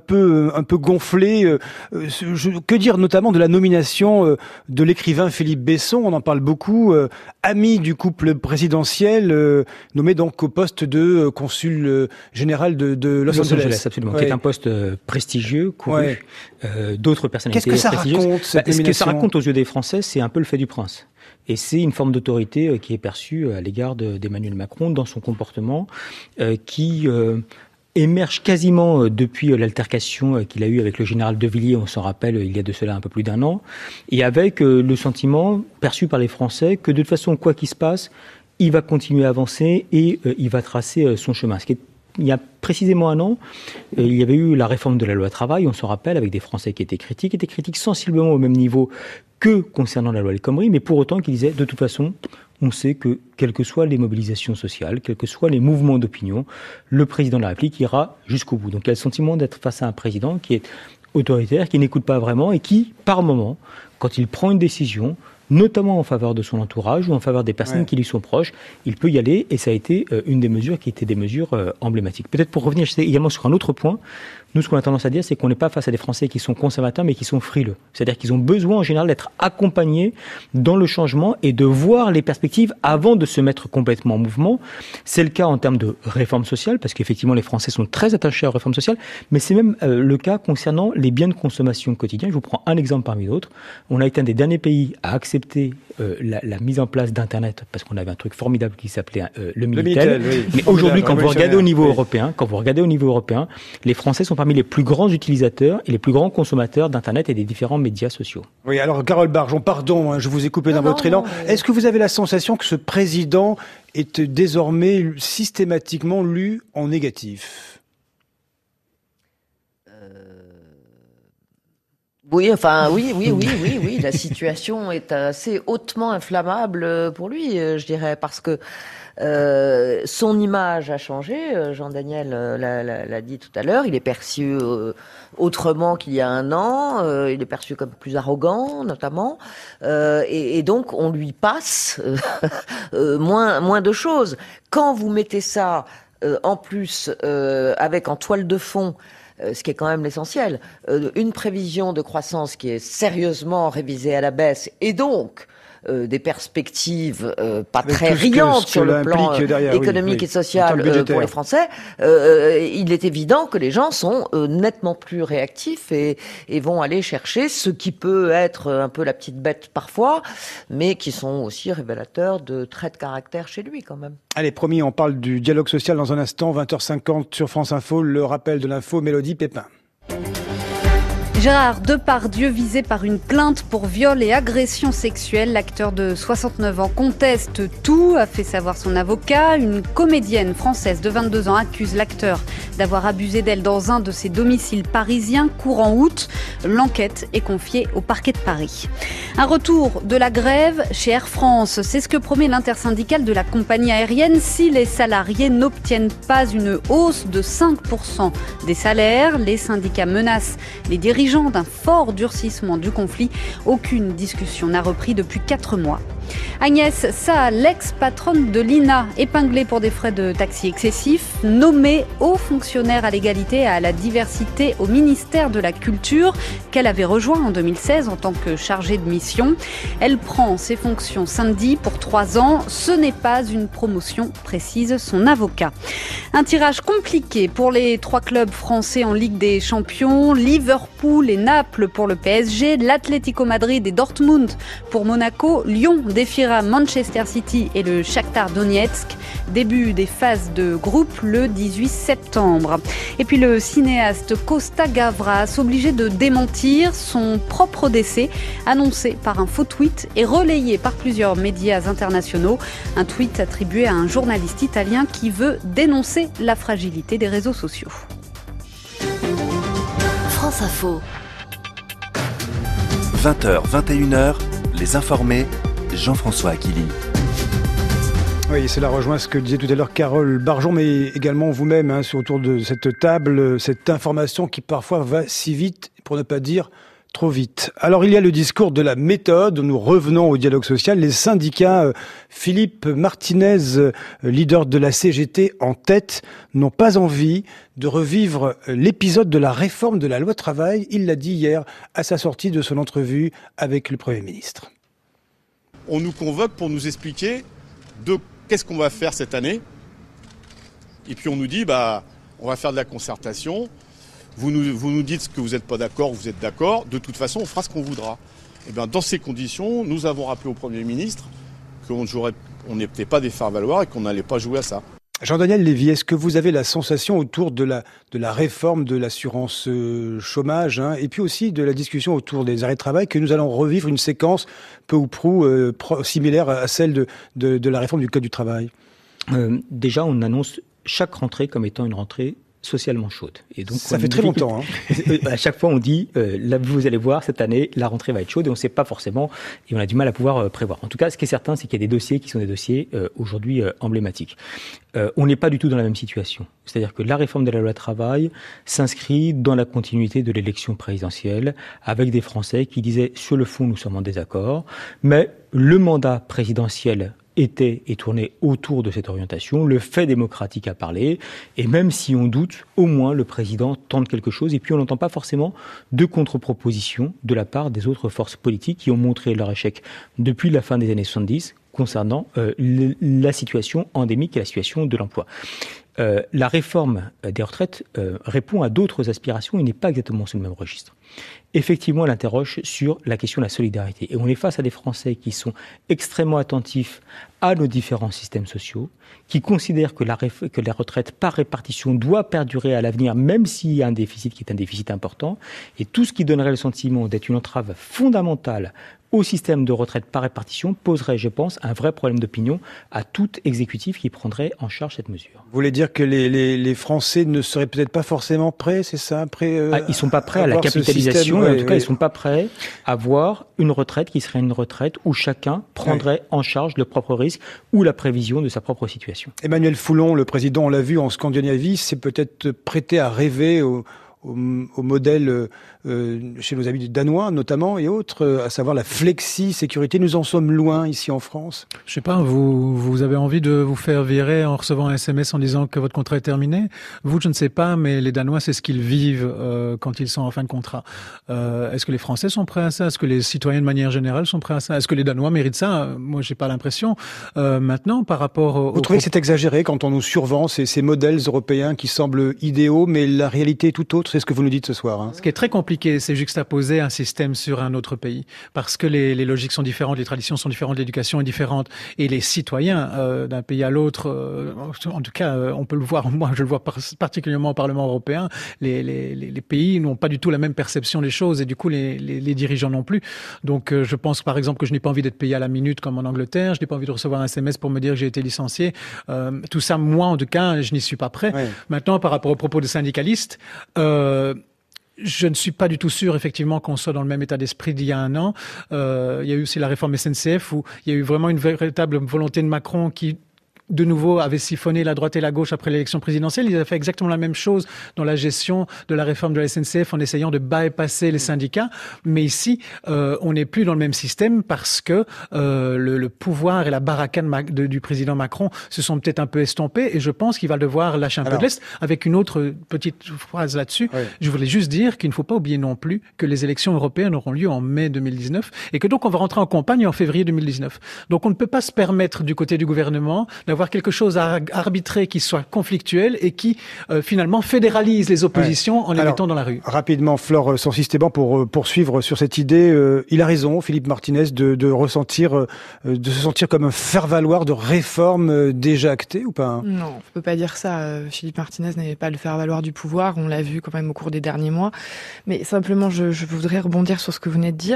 S1: gonflé. Que dire notamment de la nomination de l'écrivain Philippe Besson, on en parle beaucoup, ami du couple présidentiel, nommé donc au poste de consul général de Los Angeles.
S5: Absolument, qui est un poste prestigieux, couru, d'autres personnalités prestigieuses.
S1: Ce
S5: que ça raconte aux yeux des Français, c'est un peu le fait du prince. Et c'est une forme d'autorité qui est perçue à l'égard d'Emmanuel Macron dans son comportement, qui émerge quasiment depuis l'altercation qu'il a eue avec le général de Villiers, on s'en rappelle, il y a de cela un peu plus d'1 an, et avec le sentiment perçu par les Français que de toute façon, quoi qu'il se passe, il va continuer à avancer et il va tracer son chemin. Il y a précisément 1 an, il y avait eu la réforme de la loi travail, on s'en rappelle, avec des Français qui étaient critiques sensiblement au même niveau que concernant la loi El Khomri, mais pour autant qui disaient, de toute façon, on sait que, quelles que soient les mobilisations sociales, quels que soient les mouvements d'opinion, le président de la République ira jusqu'au bout. Donc il y a le sentiment d'être face à un président qui est autoritaire, qui n'écoute pas vraiment et qui, par moment, quand il prend une décision, notamment en faveur de son entourage ou en faveur des personnes qui lui sont proches, il peut y aller, et ça a été une des mesures qui étaient des mesures emblématiques. Peut-être pour revenir également sur un autre point, nous, ce qu'on a tendance à dire, c'est qu'on n'est pas face à des Français qui sont conservateurs, mais qui sont frileux. C'est-à-dire qu'ils ont besoin, en général, d'être accompagnés dans le changement et de voir les perspectives avant de se mettre complètement en mouvement. C'est le cas en termes de réforme sociale, parce qu'effectivement, les Français sont très attachés à la réforme sociale, mais c'est même le cas concernant les biens de consommation quotidien. Je vous prends un exemple parmi d'autres. On a été un des derniers pays à accepter la mise en place d'Internet, parce qu'on avait un truc formidable qui s'appelait le Minitel. Mais aujourd'hui, quand vous regardez au niveau européen, les Français sont parmi les plus grands utilisateurs et les plus grands consommateurs d'Internet et des différents médias sociaux.
S1: Oui, alors Carole Bargeon, pardon, je vous ai coupé dans votre élan. Est-ce que vous avez la sensation que ce président est désormais systématiquement lu en négatif ?
S2: Oui, la situation est assez hautement inflammable pour lui, je dirais, parce que son image a changé. Jean-Daniel l'a dit tout à l'heure. Il est perçu autrement qu'il y a 1 an. Il est perçu comme plus arrogant, notamment. Et donc, on lui passe moins de choses. Quand vous mettez ça, en plus, avec en toile de fond, ce qui est quand même l'essentiel, une prévision de croissance qui est sérieusement révisée à la baisse, et donc des perspectives pas très riantes sur le plan économique et social pour les Français, il est évident que les gens sont nettement plus réactifs et vont aller chercher ce qui peut être un peu la petite bête parfois, mais qui sont aussi révélateurs de traits de caractère chez lui quand même.
S1: Allez, promis, on parle du dialogue social dans un instant, 20h50 sur France Info, le rappel de l'info, Mélodie Pépin.
S7: Gérard Depardieu visé par une plainte pour viol et agression sexuelle. L'acteur de 69 ans conteste tout, a fait savoir son avocat. Une comédienne française de 22 ans accuse l'acteur d'avoir abusé d'elle dans un de ses domiciles parisiens courant août. L'enquête est confiée au parquet de Paris. Un retour de la grève chez Air France. C'est ce que promet l'intersyndicale de la compagnie aérienne si les salariés n'obtiennent pas une hausse de 5% des salaires. Les syndicats menacent les dirigeants d'un fort durcissement du conflit. Aucune discussion n'a repris depuis 4 mois. Agnès Saha, l'ex-patronne de l'INA, épinglée pour des frais de taxi excessifs, nommée haut fonctionnaire à l'égalité et à la diversité au ministère de la Culture, qu'elle avait rejoint en 2016 en tant que chargée de mission. Elle prend ses fonctions samedi pour 3 ans. Ce n'est pas une promotion, précise son avocat. Un tirage compliqué pour les 3 clubs français en Ligue des Champions. Liverpool et Naples pour le PSG, l'Atlético Madrid et Dortmund pour Monaco, Lyon défiera Manchester City et le Shakhtar Donetsk. Début des phases de groupe le 18 septembre. Et puis le cinéaste Costa Gavras, obligé de démentir son propre décès, annoncé par un faux tweet et relayé par plusieurs médias internationaux. Un tweet attribué à un journaliste italien qui veut dénoncer la fragilité des réseaux sociaux.
S14: France Info.
S8: 20h, 21h, les informés, Jean-François Aquili.
S1: Oui, cela rejoint ce que disait tout à l'heure Carole Barjon, mais également vous-même, autour de cette table, cette information qui parfois va si vite, pour ne pas dire trop vite. Alors il y a le discours de la méthode, nous revenons au dialogue social. Les syndicats, Philippe Martinez, leader de la CGT en tête, n'ont pas envie de revivre l'épisode de la réforme de la loi travail. Il l'a dit hier à sa sortie de son entrevue avec le Premier ministre.
S20: On nous convoque pour nous expliquer qu'est-ce qu'on va faire cette année. Et puis on nous dit, on va faire de la concertation. Vous nous dites que vous n'êtes pas d'accord, vous êtes d'accord. De toute façon, on fera ce qu'on voudra. Et bien, dans ces conditions, nous avons rappelé au Premier ministre qu'on n'était pas des faire-valoir et qu'on n'allait pas jouer à ça.
S1: Jean-Daniel Lévy, est-ce que vous avez la sensation autour de la réforme de l'assurance chômage, et puis aussi de la discussion autour des arrêts de travail, que nous allons revivre une séquence peu ou prou similaire à celle de la réforme du Code du travail ?
S5: Déjà, on annonce chaque rentrée comme étant une rentrée socialement chaude. Et donc,
S1: ça fait très longtemps.
S5: À chaque fois, on dit, là, vous allez voir, cette année, la rentrée va être chaude et on ne sait pas forcément, et on a du mal à pouvoir prévoir. En tout cas, ce qui est certain, c'est qu'il y a des dossiers qui sont des dossiers aujourd'hui emblématiques. On n'est pas du tout dans la même situation. C'est-à-dire que la réforme de la loi travail s'inscrit dans la continuité de l'élection présidentielle, avec des Français qui disaient, sur le fond, nous sommes en désaccord, mais le mandat présidentiel était et tournait autour de cette orientation. Le fait démocratique a parlé, et même si on doute, au moins le président tente quelque chose, et puis on n'entend pas forcément de contre-propositions de la part des autres forces politiques qui ont montré leur échec depuis la fin des années 70 concernant la situation endémique et la situation de l'emploi. La réforme des retraites répond à d'autres aspirations et n'est pas exactement sur le même registre. Effectivement, elle interroge sur la question de la solidarité. Et on est face à des Français qui sont extrêmement attentifs à nos différents systèmes sociaux, qui considèrent que la retraite par répartition doit perdurer à l'avenir, même s'il y a un déficit qui est un déficit important. Et tout ce qui donnerait le sentiment d'être une entrave fondamentale au système de retraite par répartition poserait, je pense, un vrai problème d'opinion à tout exécutif qui prendrait en charge cette mesure.
S1: Vous voulez dire que les Français ne seraient peut-être pas forcément prêts, c'est ça,
S5: ils ne sont pas prêts à la capitalisation, en tout cas, ils ne sont pas prêts à avoir une retraite qui serait une retraite où chacun prendrait en charge le propre risque ou la prévision de sa propre situation.
S1: Emmanuel Foulon, le président, on l'a vu en Scandinavie, s'est peut-être prêté à rêver au modèle chez nos amis danois notamment et autres, à savoir la flexi-sécurité. Nous en sommes loin ici en France.
S6: Je sais pas, vous avez envie de vous faire virer en recevant un SMS en disant que votre contrat est terminé? Vous, je ne sais pas, mais les Danois, c'est ce qu'ils vivent quand ils sont en fin de contrat. Est-ce que les Français sont prêts à ça? Est-ce que les citoyens de manière générale sont prêts à ça? Est-ce que les Danois méritent ça? Moi, j'ai pas l'impression. Maintenant, par rapport
S1: Vous trouvez que c'est exagéré quand on nous survend ces modèles européens qui semblent idéaux, mais la réalité est tout autre? C'est ce que vous nous dites ce soir.
S6: Ce qui est très compliqué, c'est juxtaposer un système sur un autre pays. Parce que les logiques sont différentes, les traditions sont différentes, l'éducation est différente. Et les citoyens d'un pays à l'autre, en tout cas, on peut le voir, moi je le vois particulièrement au Parlement européen, les pays n'ont pas du tout la même perception des choses et du coup les dirigeants non plus. Donc je pense par exemple que je n'ai pas envie d'être payé à la minute comme en Angleterre, je n'ai pas envie de recevoir un SMS pour me dire que j'ai été licencié. Tout ça, moi en tout cas, je n'y suis pas prêt. Ouais. Maintenant, par rapport aux propos des syndicalistes, je ne suis pas du tout sûr, effectivement, qu'on soit dans le même état d'esprit d'il y a un an. Il y a eu aussi la réforme SNCF où il y a eu vraiment une véritable volonté de Macron qui, de nouveau, avait siphonné la droite et la gauche après l'élection présidentielle. Il a fait exactement la même chose dans la gestion de la réforme de la SNCF en essayant de bypasser les syndicats. Mais ici, on n'est plus dans le même système parce que le pouvoir et la baracane du président Macron se sont peut-être un peu estompés et je pense qu'il va devoir lâcher un peu de l'est. Avec une autre petite phrase là-dessus, je voulais juste dire qu'il ne faut pas oublier non plus que les élections européennes auront lieu en mai 2019 et que donc on va rentrer en campagne en février 2019. Donc on ne peut pas se permettre du côté du gouvernement d'avoir quelque chose à arbitrer qui soit conflictuel et qui finalement fédéralise les oppositions en les mettant dans la rue.
S1: Rapidement, Flore Sansy-Stéban, pour poursuivre sur cette idée, il a raison, Philippe Martinez, de se sentir comme un faire-valoir de réforme déjà actée ou pas?
S3: Non, on peut pas dire ça. Philippe Martinez n'est pas le faire-valoir du pouvoir, on l'a vu quand même au cours des derniers mois. Mais simplement, je voudrais rebondir sur ce que vous venez de dire.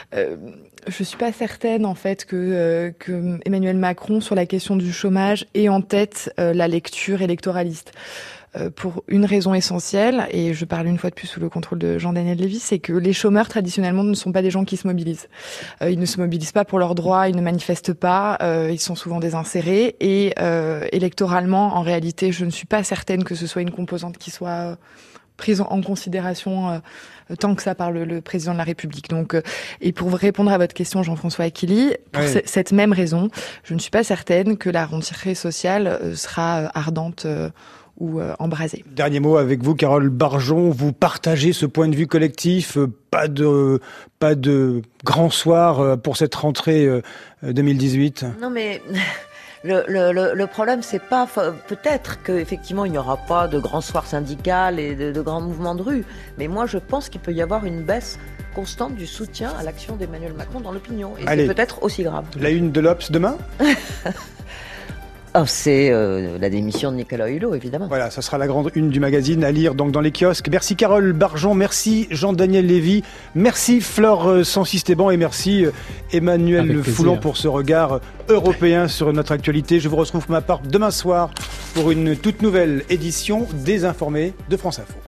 S3: Je suis pas certaine en fait que Emmanuel Macron sur la question du chômage ait en tête la lecture électoraliste. pour une raison essentielle, et je parle une fois de plus sous le contrôle de Jean-Daniel Lévy, c'est que les chômeurs traditionnellement ne sont pas des gens qui se mobilisent. Ils ne se mobilisent pas pour leurs droits, ils ne manifestent pas, ils sont souvent désinsérés, et électoralement, en réalité, je ne suis pas certaine que ce soit une composante qui soit prise en considération tant que ça par le président de la République. Donc, et pour répondre à votre question, Jean-François Aquili, pour cette même raison, je ne suis pas certaine que la rentrée sociale sera ardente ou embrasée.
S1: Dernier mot avec vous, Carole Barjon. Vous partagez ce point de vue collectif. Pas de grand soir pour cette rentrée 2018.
S2: Non, mais le problème, c'est pas peut-être qu'effectivement il n'y aura pas de grand soir syndical et de grands mouvements de rue, mais moi je pense qu'il peut y avoir une baisse constante du soutien à l'action d'Emmanuel Macron dans l'opinion, et c'est peut-être aussi grave.
S1: La une de l'Obs demain.
S2: C'est la démission de Nicolas Hulot, évidemment.
S1: Voilà, ça sera la grande une du magazine à lire donc dans les kiosques. Merci Carole Barjon, merci Jean-Daniel Lévy, merci Flore Sansis-Théban et merci Emmanuel Foulon pour ce regard européen sur notre actualité. Je vous retrouve pour ma part demain soir pour une toute nouvelle édition des Informés de France Info.